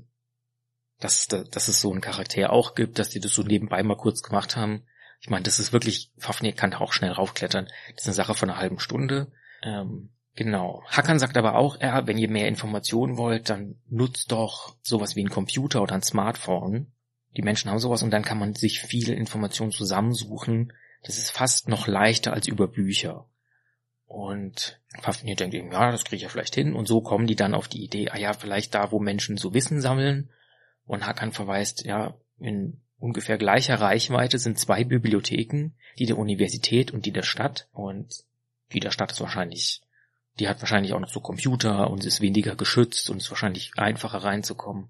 Speaker 1: dass, dass es so einen Charakter auch gibt, dass die das so nebenbei mal kurz gemacht haben. Ich meine, das ist wirklich, Fafnir kann da auch schnell raufklettern. Das ist eine Sache von einer halben Stunde. Ähm, Genau. Hakan sagt aber auch, ja, wenn ihr mehr Informationen wollt, dann nutzt doch sowas wie ein Computer oder ein Smartphone. Die Menschen haben sowas und dann kann man sich viele Informationen zusammensuchen. Das ist fast noch leichter als über Bücher. Und Fafnir denkt eben, ja, das kriege ich ja vielleicht hin. Und so kommen die dann auf die Idee, ah ja, vielleicht da, wo Menschen so Wissen sammeln. Und Hakan verweist, ja, in ungefähr gleicher Reichweite sind zwei Bibliotheken, die der Universität und die der Stadt. Und die der Stadt ist wahrscheinlich... Die hat wahrscheinlich auch noch so Computer und ist weniger geschützt und ist wahrscheinlich einfacher reinzukommen.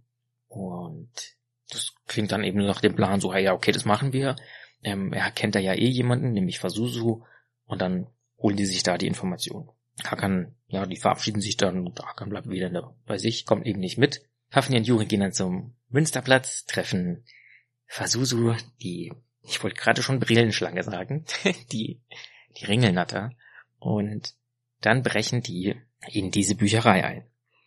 Speaker 1: Und das klingt dann eben nach dem Plan so, ja, okay, das machen wir. Ähm, er kennt da ja eh jemanden, nämlich Fasusu. Und dann holen die sich da die Informationen. Hakan, ja, die verabschieden sich dann und Hakan bleibt wieder bei sich, kommt eben nicht mit. Fafnir und Juri gehen dann zum Münsterplatz, treffen Fasusu, die, ich wollte gerade schon Brillenschlange sagen, die, die Ringelnatter. Und dann brechen die in diese Bücherei ein.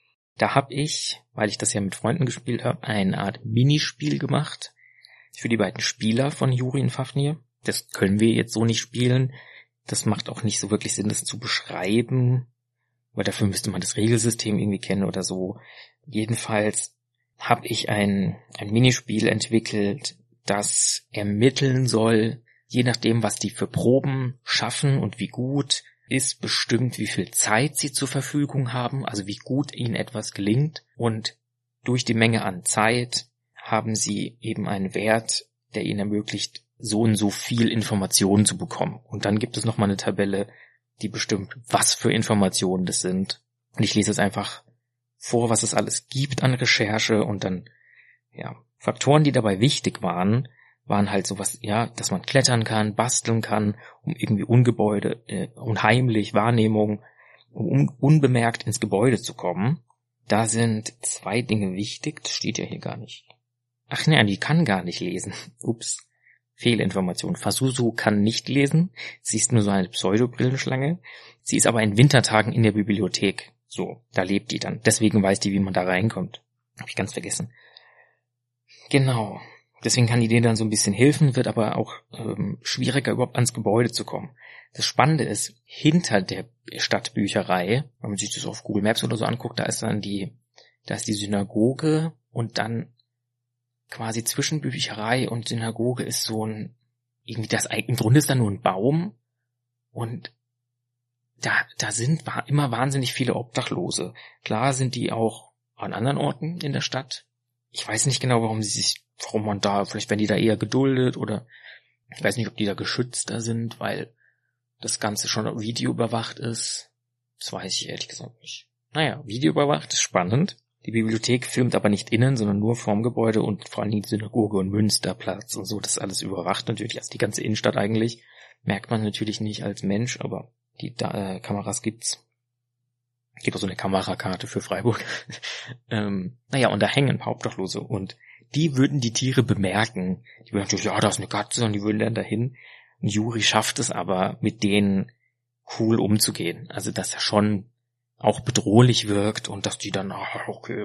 Speaker 1: Da habe ich, weil ich das ja mit Freunden gespielt habe, eine Art Minispiel gemacht für die beiden Spieler von Juri und Fafnir. Das können wir jetzt so nicht spielen. Das macht auch nicht so wirklich Sinn, das zu beschreiben, weil dafür müsste man das Regelsystem irgendwie kennen oder so. Jedenfalls habe ich ein, ein Minispiel entwickelt, das ermitteln soll, je nachdem, was die für Proben schaffen und wie gut, ist bestimmt, wie viel Zeit sie zur Verfügung haben, also wie gut ihnen etwas gelingt. Und durch die Menge an Zeit haben sie eben einen Wert, der ihnen ermöglicht, so und so viel Informationen zu bekommen. Und dann gibt es nochmal eine Tabelle, die bestimmt, was für Informationen das sind. Und ich lese jetzt einfach vor, was es alles gibt an Recherche und dann, ja, Faktoren, die dabei wichtig waren, waren halt sowas, ja, dass man klettern kann, basteln kann, um irgendwie Ungebäude, äh, unheimlich Wahrnehmung, um un- unbemerkt ins Gebäude zu kommen. Da sind zwei Dinge wichtig, das steht ja hier gar nicht. Ach nein, die kann gar nicht lesen. Ups, Fehlinformation. Fasusu kann nicht lesen, sie ist nur so eine Pseudobrillenschlange. Sie ist aber in Wintertagen in der Bibliothek. So, da lebt die dann. Deswegen weiß die, wie man da reinkommt. Hab ich ganz vergessen. Genau. Deswegen kann die denen dann so ein bisschen helfen, wird aber auch ähm, schwieriger, überhaupt ans Gebäude zu kommen. Das Spannende ist, hinter der Stadtbücherei, wenn man sich das auf Google Maps oder so anguckt, da ist dann die, da ist die Synagoge und dann quasi zwischen Bücherei und Synagoge ist so ein, irgendwie das, im Grunde ist da nur ein Baum und da, da sind war immer wahnsinnig viele Obdachlose. Klar sind die auch an anderen Orten in der Stadt. Ich weiß nicht genau, warum sie sich, warum man da, vielleicht werden die da eher geduldet oder ich weiß nicht, ob die da geschützter sind, weil das Ganze schon videoüberwacht ist. Das weiß ich ehrlich gesagt nicht. Naja, videoüberwacht ist spannend. Die Bibliothek filmt aber nicht innen, sondern nur vorm Gebäude und vor allem die Synagoge und Münsterplatz und so. Das ist alles überwacht natürlich. Also die ganze Innenstadt eigentlich merkt man natürlich nicht als Mensch, aber die da, äh, Kameras gibt's. Gibt auch so eine Kamerakarte für Freiburg. ähm, naja, und da hängen ein paar Obdachlose und die würden die Tiere bemerken. Die würden natürlich, ja, da ist eine Katze und die würden dann dahin. Und Juri schafft es aber, mit denen cool umzugehen. Also, dass er schon auch bedrohlich wirkt und dass die dann, ach, okay,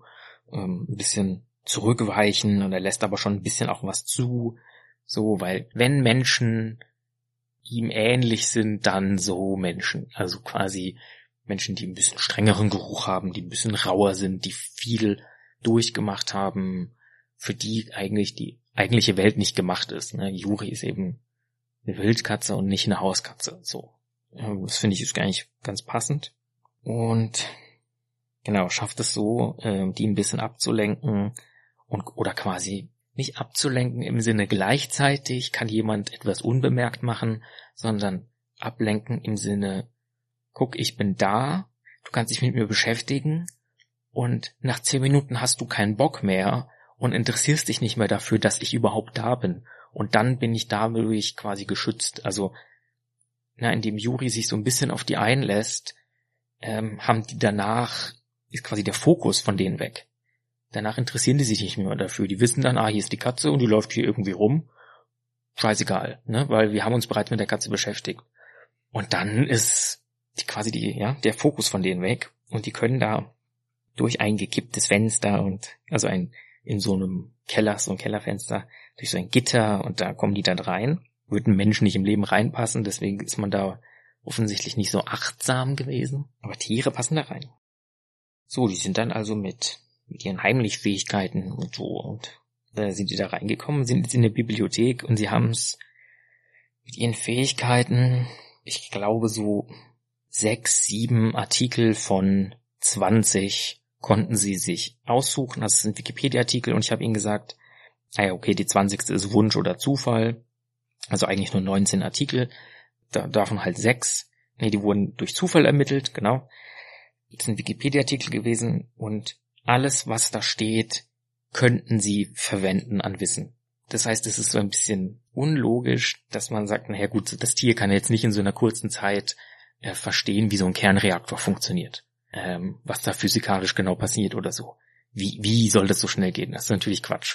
Speaker 1: ähm, ein bisschen zurückweichen und er lässt aber schon ein bisschen auch was zu. So, weil wenn Menschen ihm ähnlich sind, dann so Menschen. Also quasi Menschen, die ein bisschen strengeren Geruch haben, die ein bisschen rauer sind, die viel durchgemacht haben, für die eigentlich die eigentliche Welt nicht gemacht ist. Ne? Juri ist eben eine Wildkatze und nicht eine Hauskatze. So, das finde ich ist gar nicht ganz passend. Und genau, schafft es so, äh, die ein bisschen abzulenken und oder quasi nicht abzulenken im Sinne gleichzeitig kann jemand etwas unbemerkt machen, sondern ablenken im Sinne, guck, ich bin da, du kannst dich mit mir beschäftigen und nach zehn Minuten hast du keinen Bock mehr und interessierst dich nicht mehr dafür, dass ich überhaupt da bin. Und dann bin ich dadurch quasi geschützt. Also, na, indem Juri sich so ein bisschen auf die einlässt, ähm, haben die danach, ist quasi der Fokus von denen weg. Danach interessieren die sich nicht mehr dafür. Die wissen dann, ah, hier ist die Katze und die läuft hier irgendwie rum. Scheißegal, ne, weil wir haben uns bereits mit der Katze beschäftigt. Und dann ist die, quasi die, ja, der Fokus von denen weg und die können da durch ein gekipptes Fenster und, also ein, in so einem Keller, so ein Kellerfenster, durch so ein Gitter und da kommen die dann rein. Würden Menschen nicht im Leben reinpassen, deswegen ist man da offensichtlich nicht so achtsam gewesen. Aber Tiere passen da rein. So, die sind dann also mit, mit ihren Heimlichfähigkeiten und so und äh, sind die da reingekommen, sind jetzt in der Bibliothek und sie haben es mit ihren Fähigkeiten, ich glaube so sechs, sieben Artikel von zwanzig konnten sie sich aussuchen. Das sind Wikipedia-Artikel und ich habe ihnen gesagt, ah ja, okay, die zwanzigste ist Wunsch oder Zufall. Also eigentlich nur neunzehn Artikel. Da, davon halt sechs. Nee, die wurden durch Zufall ermittelt, genau. Das sind Wikipedia-Artikel gewesen und alles, was da steht, könnten sie verwenden an Wissen. Das heißt, es ist so ein bisschen unlogisch, dass man sagt, naja gut, das Tier kann jetzt nicht in so einer kurzen Zeit äh, verstehen, wie so ein Kernreaktor funktioniert. Ähm, was da physikalisch genau passiert oder so. Wie, wie soll das so schnell gehen? Das ist natürlich Quatsch.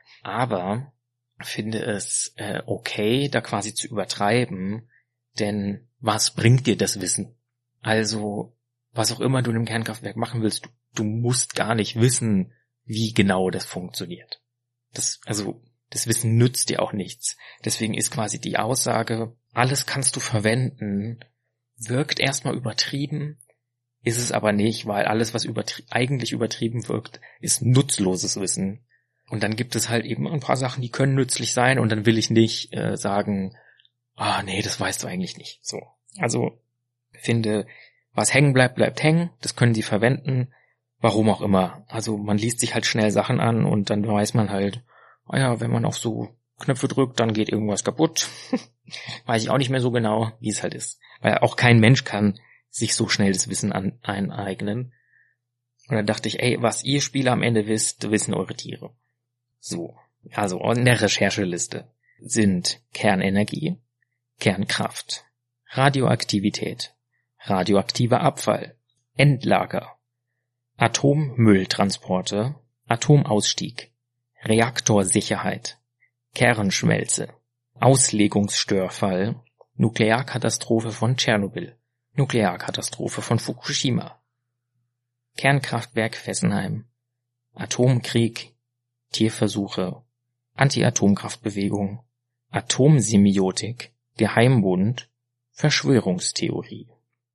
Speaker 1: Aber finde es äh, okay, da quasi zu übertreiben, denn was bringt dir das Wissen? Also, was auch immer du in einem Kernkraftwerk machen willst, du, du musst gar nicht wissen, wie genau das funktioniert. Das, also, das Wissen nützt dir auch nichts. Deswegen ist quasi die Aussage, alles kannst du verwenden, wirkt erstmal übertrieben, ist es aber nicht, weil alles, was übertrie- eigentlich übertrieben wirkt, ist nutzloses Wissen. Und dann gibt es halt eben ein paar Sachen, die können nützlich sein und dann will ich nicht äh, sagen, ah nee, das weißt du eigentlich nicht. So, also finde, was hängen bleibt, bleibt hängen. Das können sie verwenden, warum auch immer. Also man liest sich halt schnell Sachen an und dann weiß man halt, ah ja, wenn man auf so Knöpfe drückt, dann geht irgendwas kaputt. Weiß ich auch nicht mehr so genau, wie es halt ist. Weil auch kein Mensch kann sich so schnell das Wissen an, aneignen. Und dann dachte ich, ey, was ihr Spieler am Ende wisst, wissen eure Tiere. So, also in der Rechercheliste sind Kernenergie, Kernkraft, Radioaktivität, radioaktiver Abfall, Endlager, Atommülltransporte, Atomausstieg, Reaktorsicherheit, Kernschmelze, Auslegungsstörfall, Nuklearkatastrophe von Tschernobyl, Nuklearkatastrophe von Fukushima, Kernkraftwerk Fessenheim, Atomkrieg, Tierversuche, Anti-Atomkraftbewegung, Atomsemiotik, Geheimbund, Verschwörungstheorie.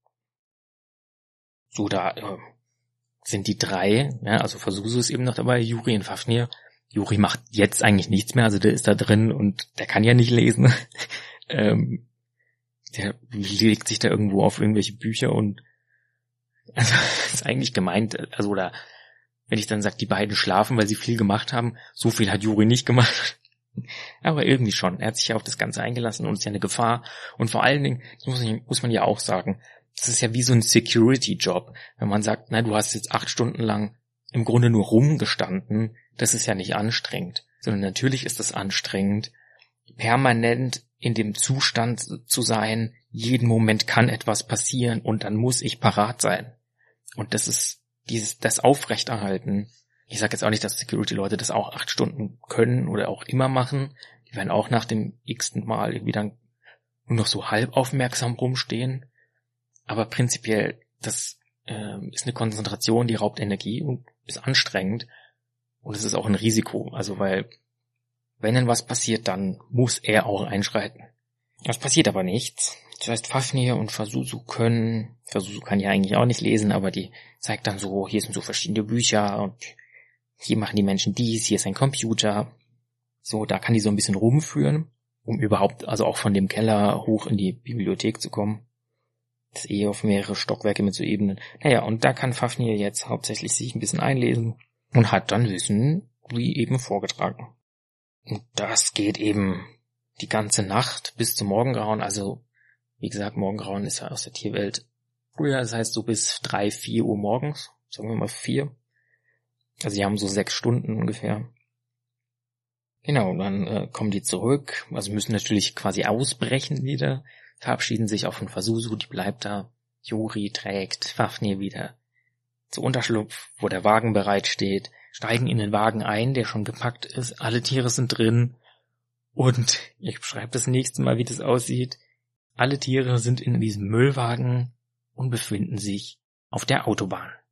Speaker 1: So, da äh, sind die drei, ja, also Versuchs ist eben noch dabei, Juri und Fafnir. Juri macht jetzt eigentlich nichts mehr, also der ist da drin und der kann ja nicht lesen. ähm, Der legt sich da irgendwo auf irgendwelche Bücher und also ist eigentlich gemeint, also oder wenn ich dann sage, die beiden schlafen, weil sie viel gemacht haben, so viel hat Juri nicht gemacht. Aber irgendwie schon. Er hat sich ja auf das Ganze eingelassen und ist ja eine Gefahr. Und vor allen Dingen, das muss, ich, muss man ja auch sagen, das ist ja wie so ein Security-Job. Wenn man sagt, na, du hast jetzt acht Stunden lang im Grunde nur rumgestanden, das ist ja nicht anstrengend. Sondern natürlich ist es anstrengend, permanent in dem Zustand zu sein, jeden Moment kann etwas passieren und dann muss ich parat sein. Und das ist dieses, das Aufrechterhalten. Ich sage jetzt auch nicht, dass Security-Leute das auch acht Stunden können oder auch immer machen. Die werden auch nach dem x-ten Mal irgendwie dann nur noch so halb aufmerksam rumstehen. Aber prinzipiell, das äh, ist eine Konzentration, die raubt Energie und ist anstrengend. Und es ist auch ein Risiko. Also weil, wenn dann was passiert, dann muss er auch einschreiten. Es passiert aber nichts. Das heißt, Fafnir und Fasuzu können, Fasuzu kann ja eigentlich auch nicht lesen, aber die zeigt dann so, hier sind so verschiedene Bücher und hier machen die Menschen dies, hier ist ein Computer. So, da kann die so ein bisschen rumführen, um überhaupt, also auch von dem Keller hoch in die Bibliothek zu kommen. Das ist eh auf mehrere Stockwerke mit so Ebenen. Naja, und da kann Fafnir jetzt hauptsächlich sich ein bisschen einlesen und hat dann Wissen, wie eben vorgetragen. Und das geht eben die ganze Nacht bis zum Morgengrauen. Also, wie gesagt, Morgengrauen ist ja aus der Tierwelt früher, das heißt so bis drei, vier Uhr morgens, sagen wir mal vier. Also die haben so sechs Stunden ungefähr. Genau, dann äh, kommen die zurück, also müssen natürlich quasi ausbrechen wieder, verabschieden sich auch von Fasuzu, die bleibt da. Juri trägt Fafnir wieder zur Unterschlupf, wo der Wagen bereit steht, steigen in den Wagen ein, der schon gepackt ist, alle Tiere sind drin und ich beschreibe das nächste Mal, wie das aussieht. Alle Tiere sind in diesem Müllwagen und befinden sich auf der Autobahn.